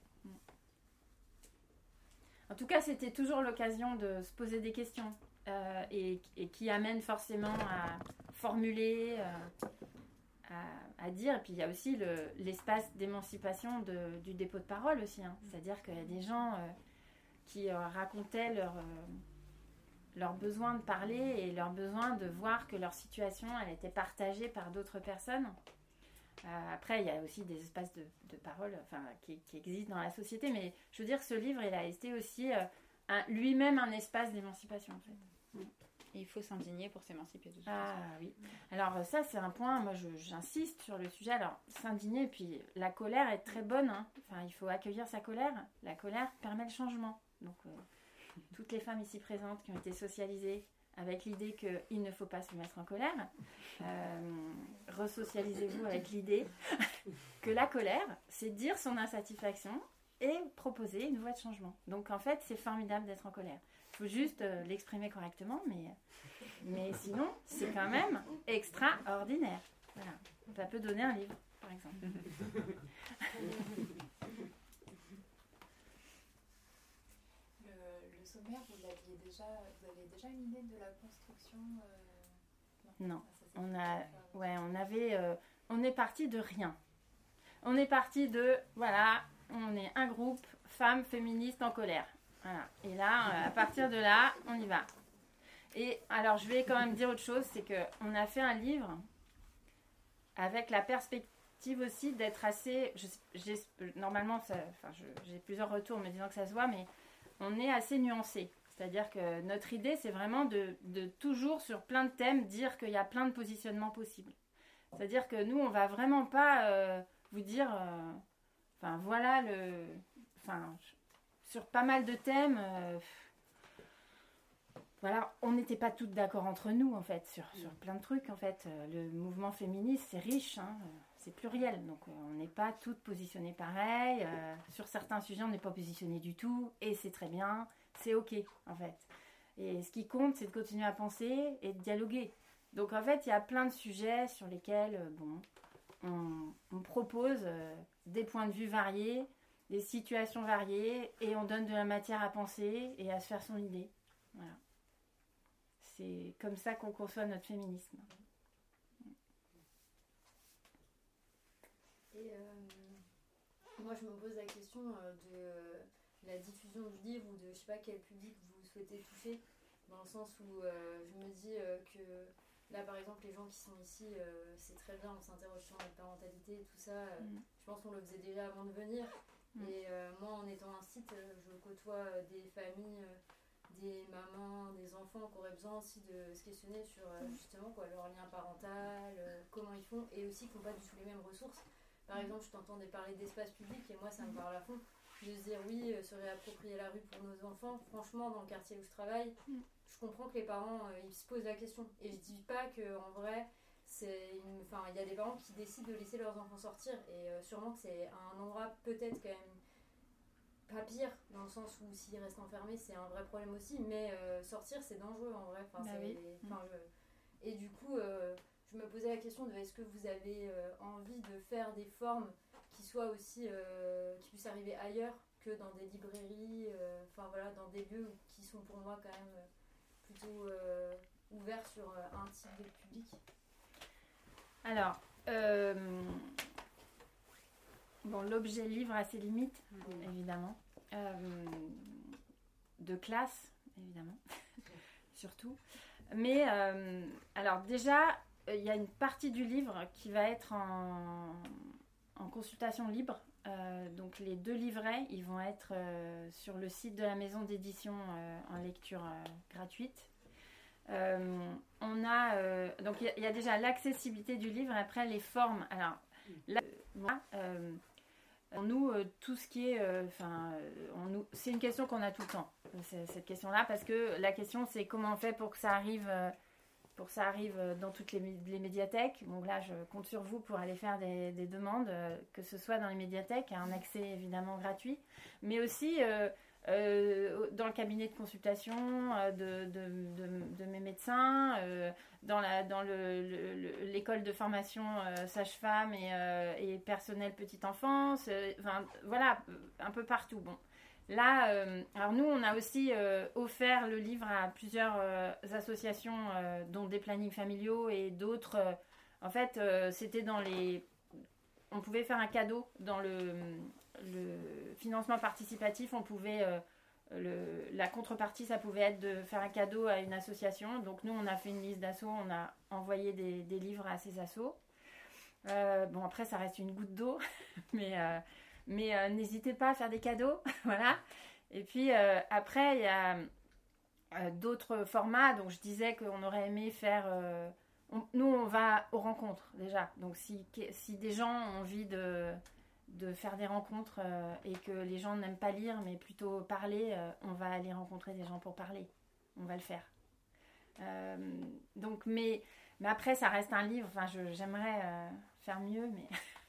en tout cas c'était toujours l'occasion de se poser des questions euh, et, et qui amène forcément à formuler euh, À, à dire, et puis il y a aussi le, l'espace d'émancipation de, du dépôt de parole aussi, hein. C'est-à-dire qu'il y a des gens euh, qui euh, racontaient leur, euh, leur besoin de parler et leur besoin de voir que leur situation elle était partagée par d'autres personnes. Euh, après il y a aussi des espaces de, de parole enfin, qui, qui existent dans la société, mais je veux dire ce livre il a été aussi euh, un, lui-même un espace d'émancipation en fait. Mmh. Et il faut s'indigner pour s'émanciper de tout ça. Ah oui. Alors ça c'est un point, moi je, j'insiste sur le sujet. Alors s'indigner, puis la colère est très bonne. Hein. Enfin, il faut accueillir sa colère. La colère permet le changement. Donc euh, toutes les femmes ici présentes qui ont été socialisées avec l'idée qu'il ne faut pas se mettre en colère, euh, resocialisez-vous avec l'idée que la colère, c'est dire son insatisfaction et proposer une voie de changement. Donc en fait c'est formidable d'être en colère. Il faut juste euh, l'exprimer correctement, mais, mais sinon, c'est quand même extraordinaire. Voilà. Ça peut donner un livre, par exemple. Le, le sommaire, vous l'aviez déjà, vous avez déjà une idée de la construction euh... Non, on a, ouais, on avait, euh, on est parti de rien. On est parti de, voilà, on est un groupe femmes féministes en colère. Voilà. Et là, à partir de là, on y va. Et alors, je vais quand même dire autre chose, c'est qu'on a fait un livre avec la perspective aussi d'être assez... Je, j'ai, normalement, ça, enfin, je, j'ai plusieurs retours me disant que ça se voit, mais on est assez nuancé. C'est-à-dire que notre idée, c'est vraiment de, de toujours, sur plein de thèmes, dire qu'il y a plein de positionnements possibles. C'est-à-dire que nous, on ne va vraiment pas euh, vous dire... Euh, enfin, voilà le... Enfin... Sur pas mal de thèmes, euh, voilà, on n'était pas toutes d'accord entre nous, en fait, sur, sur plein de trucs, en fait. Le mouvement féministe, c'est riche, hein, c'est pluriel, donc euh, on n'est pas toutes positionnées pareil. Euh, sur certains sujets, on n'est pas positionné du tout, et c'est très bien, c'est ok, en fait. Et ce qui compte, c'est de continuer à penser et de dialoguer. Donc, en fait, il y a plein de sujets sur lesquels, euh, bon, on, on propose euh, des points de vue variés, des situations variées, et on donne de la matière à penser et à se faire son idée. Voilà. C'est comme ça qu'on conçoit notre féminisme. Et euh, moi, je me pose la question euh, de euh, la diffusion du livre ou de je sais pas quel public vous souhaitez toucher, dans le sens où euh, je me dis euh, que là, par exemple, les gens qui sont ici, euh, c'est très bien, on s'interroge sur la parentalité et tout ça. Euh, Mm. Je pense qu'on le faisait déjà avant de venir. Mm. Et euh, moi, en étant un site, euh, je côtoie euh, des familles, euh, des mamans, des enfants qui auraient besoin aussi de se questionner sur euh, justement quoi, leur lien parental, euh, comment ils font, et aussi qui n'ont pas du tout les mêmes ressources. Par exemple, je t'entendais parler d'espace public et moi, ça me parle à fond. De se dire, oui, euh, se réapproprier la rue pour nos enfants. Franchement, dans le quartier où je travaille, je comprends que les parents, euh, ils se posent la question. Et je dis pas qu'en vrai, c'est une... enfin, il y a des parents qui décident de laisser leurs enfants sortir. Et euh, sûrement que c'est un endroit peut-être quand même pas pire, dans le sens où s'ils restent enfermés, c'est un vrai problème aussi. Mais euh, sortir, c'est dangereux en vrai. Enfin, Bah c'est... oui. enfin, je... Et du coup... Euh, je me posais la question de est-ce que vous avez euh, envie de faire des formes qui soient aussi, euh, qui puissent arriver ailleurs que dans des librairies, euh, enfin voilà, dans des lieux qui sont pour moi quand même euh, plutôt euh, ouverts sur euh, un type de public. Alors, euh, bon, l'objet livre a ses limites, mmh. évidemment. Euh, de classe, évidemment, surtout. Mais, euh, alors déjà, il y a une partie du livre qui va être en, en consultation libre. Euh, donc les deux livrets, ils vont être euh, sur le site de la maison d'édition euh, en lecture euh, gratuite. Euh, on a euh, donc il y, y a déjà l'accessibilité du livre. Après les formes. Alors là, moi, euh, nous euh, tout ce qui est, enfin, euh, on nous, c'est une question qu'on a tout le temps. Cette question-là, parce que la question c'est comment on fait pour que ça arrive. Euh, pour que ça arrive dans toutes les, les médiathèques. Donc là, je compte sur vous pour aller faire des, des demandes, euh, que ce soit dans les médiathèques, à un accès évidemment gratuit, mais aussi euh, euh, dans le cabinet de consultation euh, de, de, de, de mes médecins, euh, dans, la, dans le, le, l'école de formation euh, sage-femme et, euh, et personnel petite enfance, euh, enfin, voilà, un peu partout. Bon. Là, euh, alors nous, on a aussi euh, offert le livre à plusieurs euh, associations, euh, dont des plannings familiaux et d'autres. Euh, en fait, euh, c'était dans les... On pouvait faire un cadeau dans le, le financement participatif. On pouvait... Euh, le, la contrepartie, ça pouvait être de faire un cadeau à une association. Donc nous, on a fait une liste d'assos. On a envoyé des, des livres à ces assos. Euh, bon, après, ça reste une goutte d'eau. mais... Euh, Mais euh, n'hésitez pas à faire des cadeaux, voilà. Et puis euh, après, il y a euh, d'autres formats. Donc je disais qu'on aurait aimé faire... Euh, on, nous, on va aux rencontres déjà. Donc si, si des gens ont envie de, de faire des rencontres euh, et que les gens n'aiment pas lire, mais plutôt parler, euh, on va aller rencontrer des gens pour parler. On va le faire. Euh, donc, mais, mais après, ça reste un livre. Enfin, je, j'aimerais euh, faire mieux, mais...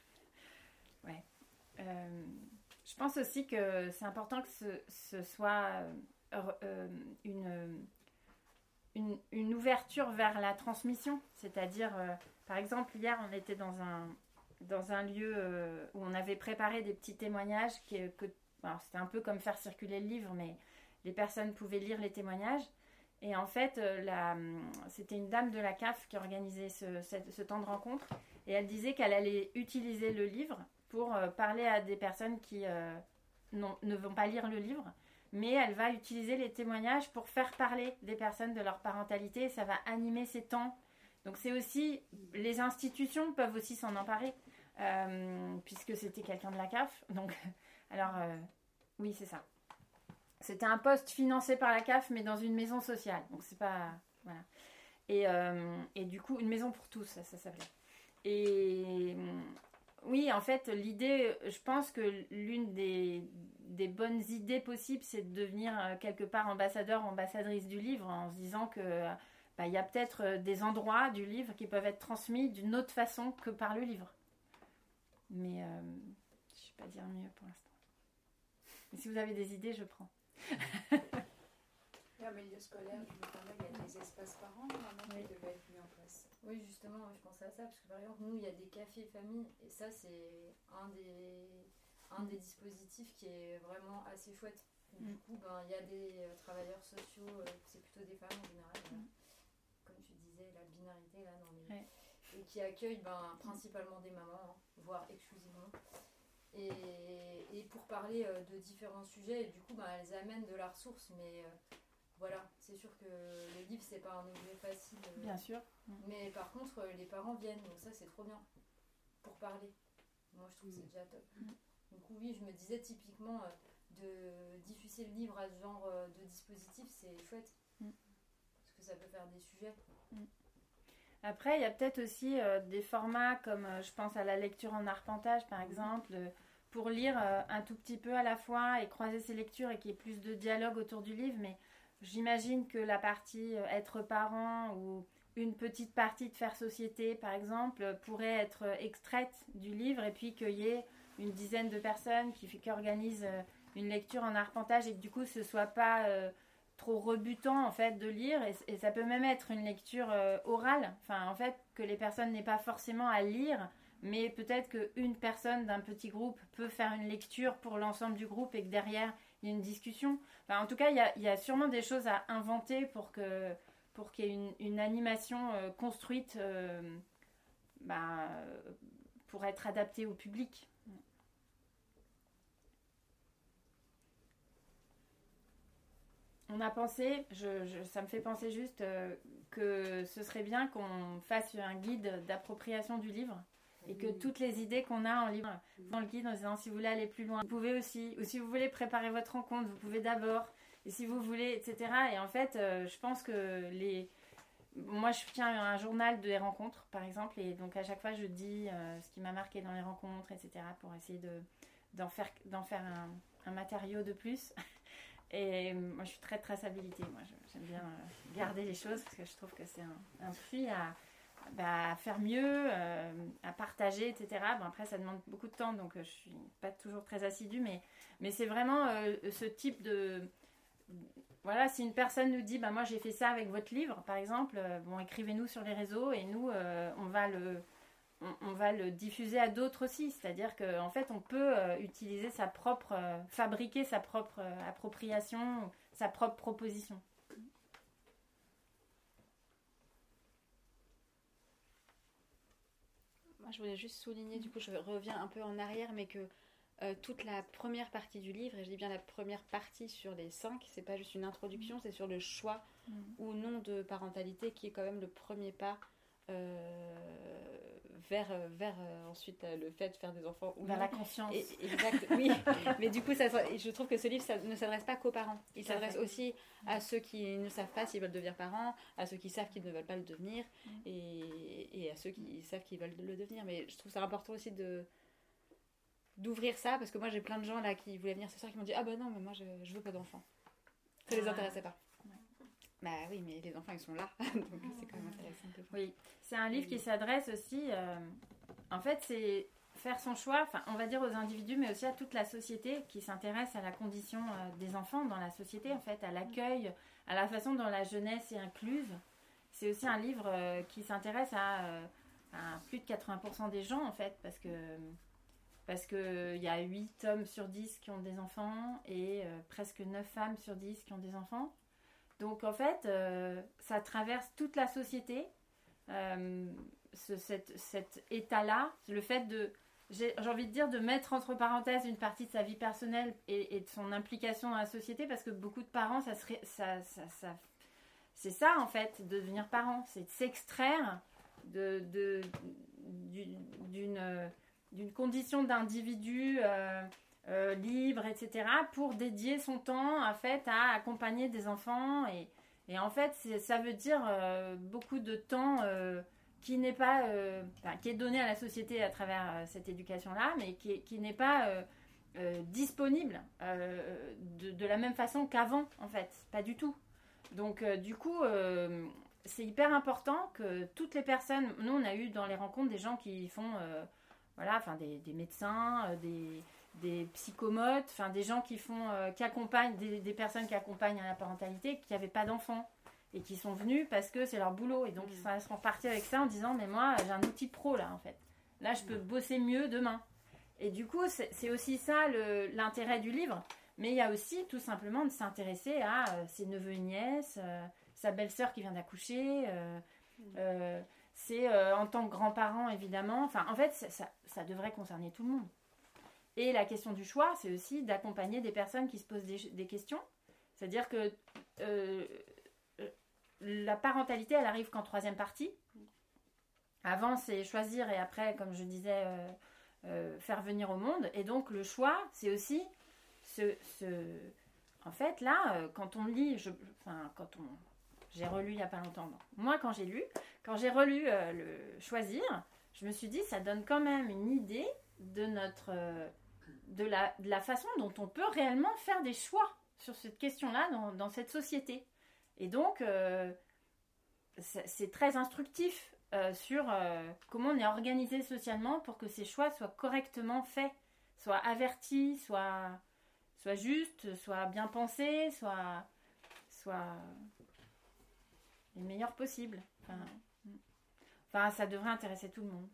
ouais. Euh, je pense aussi que c'est important que ce, ce soit euh, euh, une, une, une ouverture vers la transmission. C'est-à-dire, euh, par exemple, hier, on était dans un, dans un lieu euh, où on avait préparé des petits témoignages. Qui, que, alors, c'était un peu comme faire circuler le livre, mais les personnes pouvaient lire les témoignages. Et en fait, euh, la, c'était une dame de la C A F qui organisait ce, ce, ce temps de rencontre. Et elle disait qu'elle allait utiliser le livre pour euh, parler à des personnes qui euh, non, ne vont pas lire le livre, mais elle va utiliser les témoignages pour faire parler des personnes de leur parentalité, et ça va animer ces temps. Donc c'est aussi, les institutions peuvent aussi s'en emparer, euh, puisque c'était quelqu'un de la C A F. Donc, alors, euh, oui, c'est ça. C'était un poste financé par la C A F, mais dans une maison sociale. Donc c'est pas... Voilà. Et, euh, et du coup, une maison pour tous, ça, ça s'appelait. Et... Oui, en fait, l'idée, je pense que l'une des, des bonnes idées possibles, c'est de devenir quelque part ambassadeur ou ambassadrice du livre, en se disant que bah, y a peut-être des endroits du livre qui peuvent être transmis d'une autre façon que par le livre. Mais euh, je ne sais pas dire mieux pour l'instant. Mais si vous avez des idées, je prends. Et en milieu scolaire, je me permets, il y a des espaces parents qui devaient être mis en place. Oui, justement, je pensais à ça, parce que par exemple, nous, il y a des cafés famille, et ça, c'est un des, un des dispositifs qui est vraiment assez chouette. Du mm. coup, ben, y a des euh, travailleurs sociaux, euh, c'est plutôt des femmes en général, voilà. mm. Comme tu disais, la binarité là, dans les... ouais. Et qui accueillent ben, principalement des mamans, hein, voire exclusivement. Et, et pour parler euh, de différents sujets, et du coup, ben, elles amènent de la ressource, mais euh, voilà, c'est sûr que le livre, c'est pas un objet facile. Euh, bien sûr. Mais par contre, euh, les parents viennent, donc ça, c'est trop bien, pour parler. Moi, je trouve mm. que c'est déjà top. Mm. Du coup, oui, je me disais typiquement, euh, de diffuser le livre à ce genre euh, de dispositif, c'est chouette. Mm. Parce que ça peut faire des sujets. Mm. Après, il y a peut-être aussi euh, des formats comme, euh, je pense à la lecture en arpentage, par exemple, euh, pour lire euh, un tout petit peu à la fois et croiser ses lectures et qu'il y ait plus de dialogue autour du livre. Mais j'imagine que la partie euh, être parent ou une petite partie de faire société, par exemple, euh, pourrait être euh, extraite du livre et puis qu'il y ait une dizaine de personnes qui, qui organisent euh, une lecture en arpentage et que du coup, ce ne soit pas... Euh, trop rebutant en fait de lire et, et ça peut même être une lecture euh, orale, enfin en fait que les personnes n'aient pas forcément à lire, mais peut-être qu'une personne d'un petit groupe peut faire une lecture pour l'ensemble du groupe et que derrière il y a une discussion. Enfin, en tout cas il y a, y a sûrement des choses à inventer pour que pour qu'il y ait une, une animation euh, construite euh, bah, pour être adaptée au public. On a pensé, je, je, ça me fait penser juste euh, que ce serait bien qu'on fasse un guide d'appropriation du livre et que toutes les idées qu'on a en livre, dans le guide en disant si vous voulez aller plus loin, vous pouvez aussi, ou si vous voulez préparer votre rencontre, vous pouvez d'abord, et si vous voulez, et cetera. Et en fait, euh, je pense que les... Moi, je tiens un journal des rencontres, par exemple, et donc à chaque fois, je dis euh, ce qui m'a marqué dans les rencontres, et cetera, pour essayer de, d'en faire, d'en faire un, un matériau de plus. Et moi, je suis très traçabilité. Moi, j'aime bien garder les choses parce que je trouve que c'est un, un puits à, bah, à faire mieux, euh, à partager, et cetera. Bon, après, ça demande beaucoup de temps, donc je ne suis pas toujours très assidue, mais, mais c'est vraiment euh, ce type de... Voilà, si une personne nous dit, bah, moi, j'ai fait ça avec votre livre, par exemple, euh, bon, écrivez-nous sur les réseaux et nous, euh, on va le... on va le diffuser à d'autres aussi, c'est-à-dire qu'en fait on peut euh, utiliser sa propre, euh, fabriquer sa propre euh, appropriation, sa propre proposition. Moi je voulais juste souligner, du coup je reviens un peu en arrière, mais que euh, toute la première partie du livre, et je dis bien la première partie sur les cinq, c'est pas juste une introduction, c'est sur le choix mmh. ou non de parentalité qui est quand même le premier pas Euh, vers, vers euh, ensuite euh, le fait de faire des enfants ou vers non. La confiance. Et, exact, oui. Mais du coup, ça, je trouve que ce livre ça ne s'adresse pas qu'aux parents. Il s'adresse aussi à ceux qui ne savent pas s'ils veulent devenir parents, à ceux qui savent qu'ils ne veulent pas le devenir, mm. et, et à ceux qui savent qu'ils veulent le devenir. Mais je trouve ça important aussi de d'ouvrir ça, parce que moi j'ai plein de gens là qui voulaient venir ce soir qui m'ont dit ah bah non mais moi je, je veux pas d'enfants. Ça les intéressait pas. Bah oui, mais les enfants, ils sont là, donc c'est quand même intéressant. Oui, c'est un livre qui s'adresse aussi, euh, en fait, c'est faire son choix, enfin, on va dire aux individus, mais aussi à toute la société qui s'intéresse à la condition euh, des enfants dans la société, en fait, à l'accueil, à la façon dont la jeunesse est incluse. C'est aussi un livre euh, qui s'intéresse à, euh, à plus de quatre-vingts pour cent des gens, en fait, parce que parce qu'il y a huit hommes sur dix qui ont des enfants et euh, presque neuf femmes sur dix qui ont des enfants. Donc en fait, euh, ça traverse toute la société, euh, ce, cette, cet état-là, le fait de, j'ai, j'ai envie de dire, de mettre entre parenthèses une partie de sa vie personnelle et, et de son implication dans la société, parce que beaucoup de parents, ça serait, ça, ça, ça, c'est ça en fait, de devenir parent, c'est de s'extraire de, de, d'une, d'une condition d'individu euh, Euh, libre, et cetera, pour dédier son temps en fait, à accompagner des enfants. Et, et en fait, c'est, ça veut dire euh, beaucoup de temps euh, qui n'est pas, euh, enfin, qui est donné à la société à travers euh, cette éducation-là, mais qui, qui n'est pas euh, euh, disponible euh, de, de la même façon qu'avant, en fait. Pas du tout. Donc, euh, du coup, euh, c'est hyper important que toutes les personnes... Nous, on a eu dans les rencontres des gens qui font... Euh, voilà, enfin, des, des médecins, euh, des... des psychomotes, enfin des gens qui font, euh, qui accompagnent, des, des personnes qui accompagnent à la parentalité, qui n'avaient pas d'enfants et qui sont venus parce que c'est leur boulot, et donc mmh. ils sont repartis avec ça en disant mais moi j'ai un outil pro là en fait, là je peux bosser mieux demain. Et du coup c'est, c'est aussi ça le, l'intérêt du livre, Mais il y a aussi tout simplement de s'intéresser à euh, ses neveux et nièces, euh, sa belle-sœur qui vient d'accoucher. Euh, euh, c'est euh, en tant que grands-parents, évidemment. Enfin, en fait, ça, ça, ça devrait concerner tout le monde. Et la question du choix, c'est aussi d'accompagner des personnes qui se posent des, des questions. C'est-à-dire que euh, la parentalité, elle arrive qu'en troisième partie. Avant, c'est choisir et après, comme je disais, euh, euh, faire venir au monde. Et donc, le choix, c'est aussi ce... ce... En fait, là, euh, quand on lit... Je... Enfin, quand on... J'ai relu il n'y a pas longtemps. Non. Moi, quand j'ai lu, quand j'ai relu euh, le Choisir, je me suis dit, ça donne quand même une idée de notre... Euh, de, la, de la façon dont on peut réellement faire des choix sur cette question-là dans, dans cette société. Et donc, euh, c'est, c'est très instructif. Euh, sur euh, comment on est organisé socialement pour que ces choix soient correctement faits, soient avertis, soient, soient justes, soient bien pensés, soient, soient les meilleurs possibles. Enfin, enfin, ça devrait intéresser tout le monde.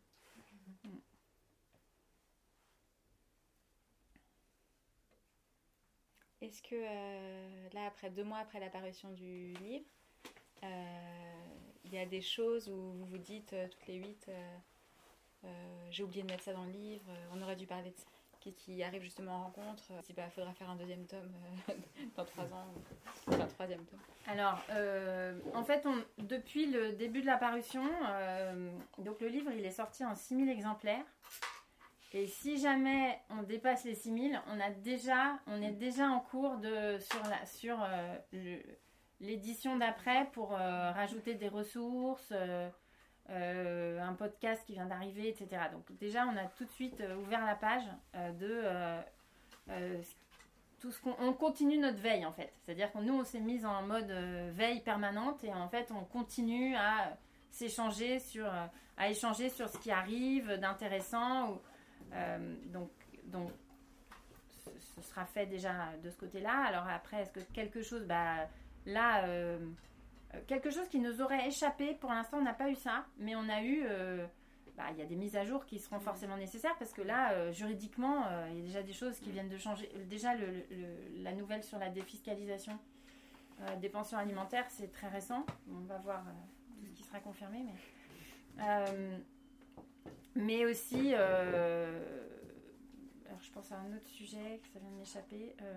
Est-ce que euh, là, après deux mois après l'apparition du livre, euh, il y a des choses où vous vous dites euh, toutes les huit, euh, euh, j'ai oublié de mettre ça dans le livre, euh, on aurait dû parler de ça, qui, qui arrive justement en rencontre, il euh, bah, faudra faire un deuxième tome euh, dans trois ans, enfin troisième tome. Alors, euh, en fait, on, depuis le début de la parution, euh, donc le livre il est sorti en six mille exemplaires. Et si jamais on dépasse les six mille, on, a déjà, on est déjà en cours de, sur, la, sur euh, le... l'édition d'après pour euh, rajouter des ressources, euh, euh, un podcast qui vient d'arriver, et cetera. Donc déjà, on a tout de suite euh, ouvert la page euh, de euh, euh, tout ce qu'on on continue notre veille en fait. C'est-à-dire que nous, on s'est mis en mode euh, veille permanente et en fait, on continue à s'échanger sur, euh, à échanger sur ce qui arrive d'intéressant. Ou, euh, donc, donc, ce, ce sera fait déjà de ce côté-là. Alors après, est-ce que quelque chose, bah là, euh, quelque chose qui nous aurait échappé, pour l'instant on n'a pas eu ça, mais on a eu, euh, bah, il y a des mises à jour qui seront forcément nécessaires parce que là, euh, juridiquement, euh, il y a déjà des choses qui viennent de changer. Déjà, le, le, la nouvelle sur la défiscalisation euh, des pensions alimentaires, c'est très récent. On va voir euh, tout ce qui sera confirmé, mais, euh, mais aussi, euh, alors je pense à un autre sujet, que ça vient de m'échapper. Euh,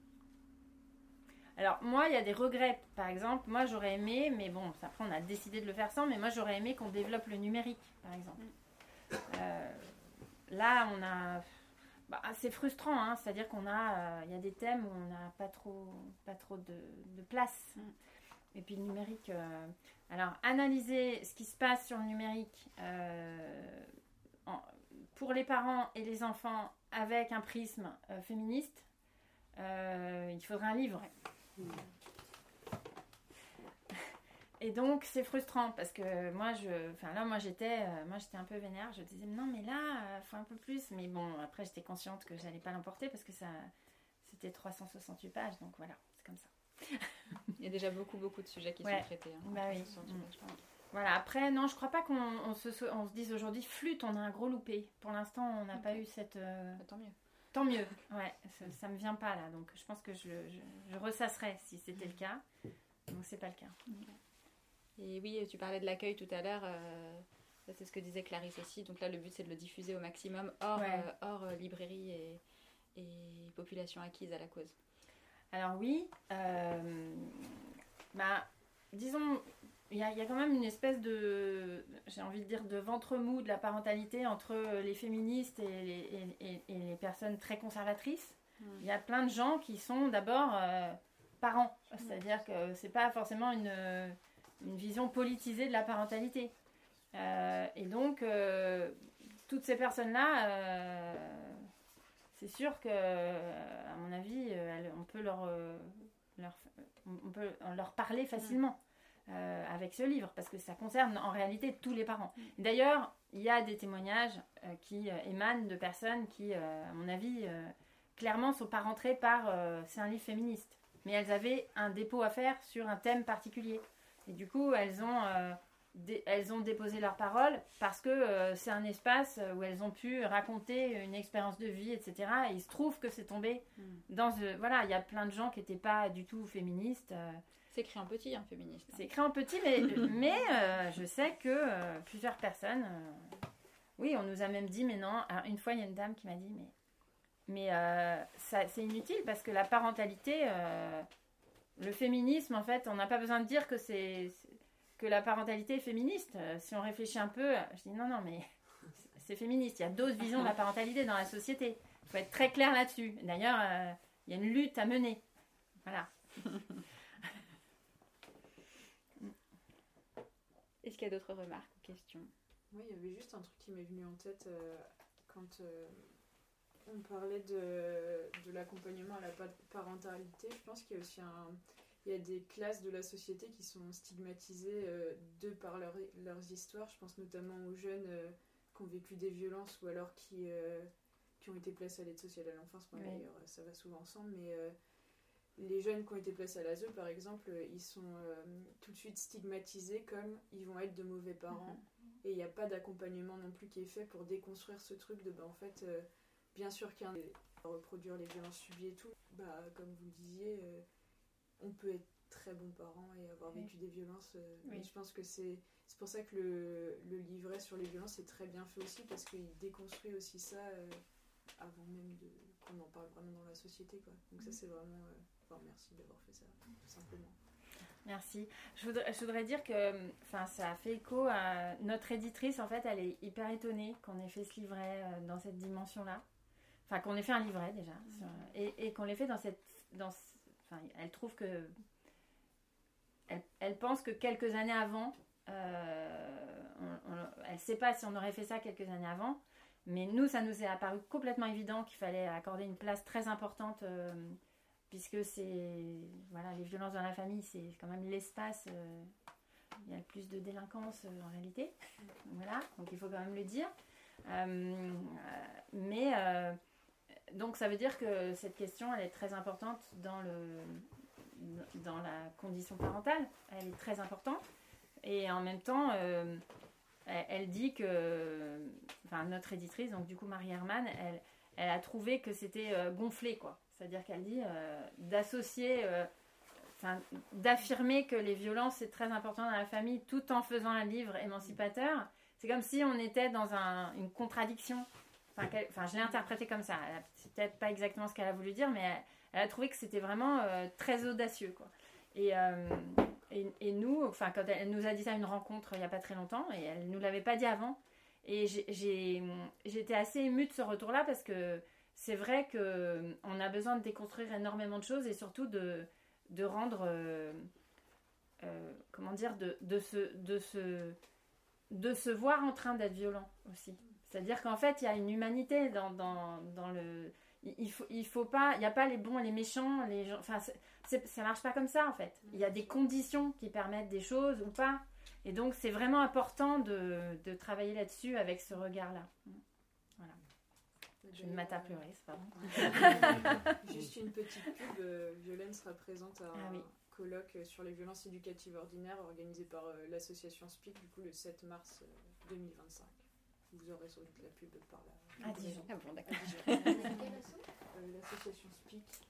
Alors, moi, il y a des regrets. Par exemple, moi, j'aurais aimé, mais bon, après, on a décidé de le faire sans, mais moi, j'aurais aimé qu'on développe le numérique, par exemple. Euh, là, on a... Bah, c'est frustrant, hein, c'est-à-dire qu'on a... Euh, il y a des thèmes où on n'a pas trop, pas trop de, de place. Et puis, le numérique... Euh, alors, analyser ce qui se passe sur le numérique euh, en, pour les parents et les enfants avec un prisme euh, féministe, euh, il faudrait un livre. Et donc c'est frustrant parce que moi je enfin là moi j'étais euh, moi j'étais un peu vénère, je disais non mais là euh, faut un peu plus, mais bon après j'étais consciente que j'allais pas l'emporter parce que ça c'était trois cent soixante-huit pages, donc voilà, c'est comme ça. Il y a déjà beaucoup beaucoup de sujets qui ouais. sont traités hein, bah oui. mmh. Voilà, après non je crois pas qu'on on se, on se dise aujourd'hui flûte, on a un gros loupé, pour l'instant on n'a okay. pas eu cette euh... tant mieux. Tant mieux, ouais, ça, ça me vient pas là, donc je pense que je, je, je ressasserais si c'était le cas, donc c'est pas le cas. Et oui, tu parlais de l'accueil tout à l'heure, euh, ça c'est ce que disait Clarisse aussi, donc là le but c'est de le diffuser au maximum hors, ouais. euh, hors euh, librairie et, et population acquise à la cause. Alors oui, euh, bah, disons, il y, y a quand même une espèce de, j'ai envie de dire, de ventre mou de la parentalité entre les féministes et les, et, et, et les personnes très conservatrices. Il mmh. y a plein de gens qui sont d'abord euh, parents, c'est-à-dire que c'est pas forcément une, une vision politisée de la parentalité. Euh, et donc, euh, toutes ces personnes-là, euh, c'est sûr que, à mon avis, elles, on peut leur, leur, on peut leur parler facilement. Mmh. Euh, avec ce livre, parce que ça concerne en réalité tous les parents. D'ailleurs, il y a des témoignages euh, qui euh, émanent de personnes qui, euh, à mon avis, euh, clairement sont pas rentrées par euh, c'est un livre féministe, mais elles avaient un dépôt à faire sur un thème particulier. Et du coup, elles ont, euh, dé- elles ont déposé leur parole parce que euh, c'est un espace où elles ont pu raconter une expérience de vie, et cetera. Et il se trouve que c'est tombé Mm. dans... euh, voilà, il y a plein de gens qui n'étaient pas du tout féministes. euh, C'est écrit en petit, hein, féministe. C'est écrit en petit, mais, mais euh, je sais que euh, plusieurs personnes... euh, oui, on nous a même dit, mais non... Alors, une fois, il y a une dame qui m'a dit, mais, mais euh, ça, c'est inutile parce que la parentalité... euh, le féminisme, en fait, on n'a pas besoin de dire que, c'est, c'est- que la parentalité est féministe. Euh, si on réfléchit un peu, je dis non, non, mais c'est féministe. Il y a d'autres visions de la parentalité dans la société. Il faut être très clair là-dessus. D'ailleurs, euh, il y a une lutte à mener. Voilà. Est-ce qu'il y a d'autres remarques ou questions? Moi, il y avait juste un truc qui m'est venu en tête euh, quand euh, on parlait de, de l'accompagnement à la pa- parentalité. Je pense qu'il y a aussi un, il y a des classes de la société qui sont stigmatisées euh, de par leur, leurs histoires. Je pense notamment aux jeunes euh, qui ont vécu des violences ou alors qui, euh, qui ont été placés à l'aide sociale à l'enfance. Bon, Oui. d'ailleurs, ça va souvent ensemble, mais euh, les jeunes qui ont été placés à l'A S E, par exemple, ils sont euh, tout de suite stigmatisés comme ils vont être de mauvais parents. Mhm. Et il n'y a pas d'accompagnement non plus qui est fait pour déconstruire ce truc de, bah, en fait, euh, bien sûr qu'il y a un à reproduire les violences subies et tout. Bah, comme vous le disiez, euh, on peut être très bons parents et avoir Oui. vécu des violences. euh, Oui. Mais je pense que c'est, c'est pour ça que le, le livret sur les violences est très bien fait aussi, parce qu'il déconstruit aussi ça euh, avant même de, qu'on en parle vraiment dans la société, quoi. Donc ça, c'est vraiment... Euh, enfin, merci d'avoir fait ça, tout simplement. Merci. Je voudrais, je voudrais dire que enfin, ça a fait écho à notre éditrice. En fait, elle est hyper étonnée qu'on ait fait ce livret euh, dans cette dimension-là. Enfin, qu'on ait fait un livret déjà. Sur- et, et qu'on l'ait fait dans cette... Dans, ce- enfin, elle trouve que... Elle, elle pense que quelques années avant, euh, on- on- elle ne sait pas si on aurait fait ça quelques années avant, mais nous, ça nous est apparu complètement évident qu'il fallait accorder une place très importante... euh, puisque c'est voilà, les violences dans la famille, c'est quand même l'espace euh, il y a le plus de délinquance euh, en réalité, voilà, donc il faut quand même le dire. Euh, mais euh, donc ça veut dire que cette question, elle est très importante dans le dans la condition parentale, elle est très importante, et en même temps euh, elle, elle dit que enfin notre éditrice, donc du coup Marie Herman, elle elle a trouvé que c'était euh, gonflé, quoi. C'est-à-dire qu'elle dit euh, d'associer, euh, enfin, d'affirmer que les violences c'est très important dans la famille tout en faisant un livre émancipateur. C'est comme si on était dans un, une contradiction. Enfin, qu'elle- enfin, je l'ai interprété comme ça. Elle a- C'est peut-être pas exactement ce qu'elle a voulu dire, mais elle, elle a trouvé que c'était vraiment euh, très audacieux, quoi. Et, euh, et, et nous, enfin, quand elle, elle nous a dit ça à une rencontre il n'y a pas très longtemps, et elle ne nous l'avait pas dit avant. Et j'ai, j'ai, j'étais assez émue de ce retour-là parce que c'est vrai qu'on a besoin de déconstruire énormément de choses et surtout de, de rendre, euh, euh, comment dire, de, de, se, de, se, de se voir en train d'être violent aussi. C'est-à-dire qu'en fait, il y a une humanité dans, dans, dans le... Il, il faut, il faut pas... Il n'y a pas les bons et les méchants, les gens... Enfin, c'est, c'est, ça marche pas comme ça, en fait. Il y a des conditions qui permettent des choses ou pas. Et donc, c'est vraiment important de, de travailler là-dessus avec ce regard-là. Voilà. Je ne m'attends à pleurer, c'est pas bon. Juste une petite pub, euh, Violaine sera présente à un Ah oui. colloque sur les violences éducatives ordinaires organisé par euh, l'association S P I C, du coup le sept mars euh, deux mille vingt-cinq. Vous aurez sans doute la pub par là. À Dijon. Ah bon, d'accord. Euh, l'association S P I C.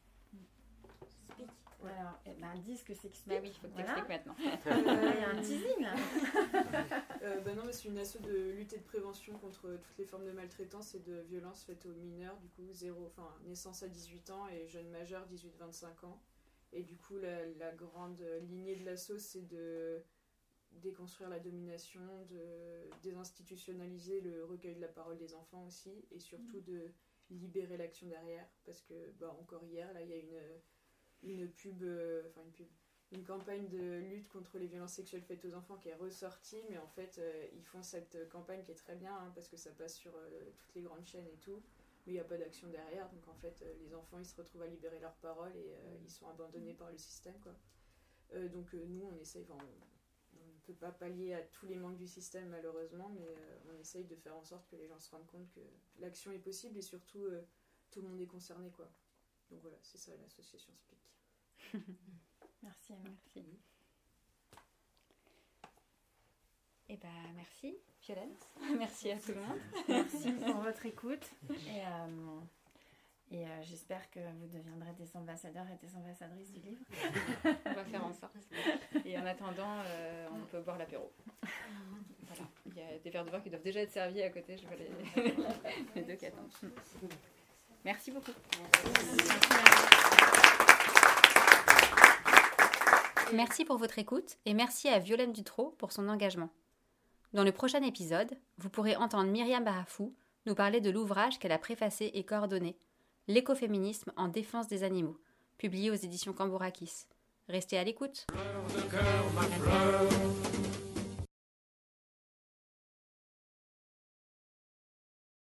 S P I C. Alors, eh ben, dis ce que c'est que S P I C. Bah oui, il faut que tu expliques maintenant. Euh, Il y a un teasing là. Euh, bah non, mais c'est une asso de lutte et de prévention contre toutes les formes de maltraitance et de violence faites aux mineurs, du coup zéro, enfin naissance à dix-huit ans et jeunes majeurs dix-huit à vingt-cinq ans. Et du coup la, la grande lignée de l'asso, c'est de déconstruire la domination, de désinstitutionnaliser le recueil de la parole des enfants aussi, et surtout de libérer l'action derrière, parce que bah, encore hier là il y a une, une pub, euh, enfin une pub, une campagne de lutte contre les violences sexuelles faites aux enfants qui est ressortie, mais en fait euh, ils font cette campagne qui est très bien hein, parce que ça passe sur euh, toutes les grandes chaînes et tout, mais il n'y a pas d'action derrière, donc en fait euh, les enfants ils se retrouvent à libérer leurs paroles et euh, ils sont abandonnés par le système, quoi. Euh, donc euh, nous on essaye, enfin, on ne peut pas pallier à tous les manques du système malheureusement, mais euh, on essaye de faire en sorte que les gens se rendent compte que l'action est possible et surtout euh, tout le monde est concerné, quoi. Donc voilà, c'est ça l'association S P I C. Merci, Emma. Merci. Et ben merci Violaine, merci à tout le monde. Merci pour votre écoute. Et, euh, et euh, j'espère que vous deviendrez des ambassadeurs et des ambassadrices du livre. On va faire en sorte. Et en attendant, euh, on peut boire l'apéro. Voilà. Il y a des verres de vin qui doivent déjà être servis à côté. Je vois les, les deux qui attendent. Merci beaucoup. Merci pour votre écoute et merci à Violaine Dutrot pour son engagement. Dans le prochain épisode, vous pourrez entendre Myriam Barafou nous parler de l'ouvrage qu'elle a préfacé et coordonné, L'écoféminisme en défense des animaux, publié aux éditions Cambourakis. Restez à l'écoute. Fleur de cœur, ma fleur.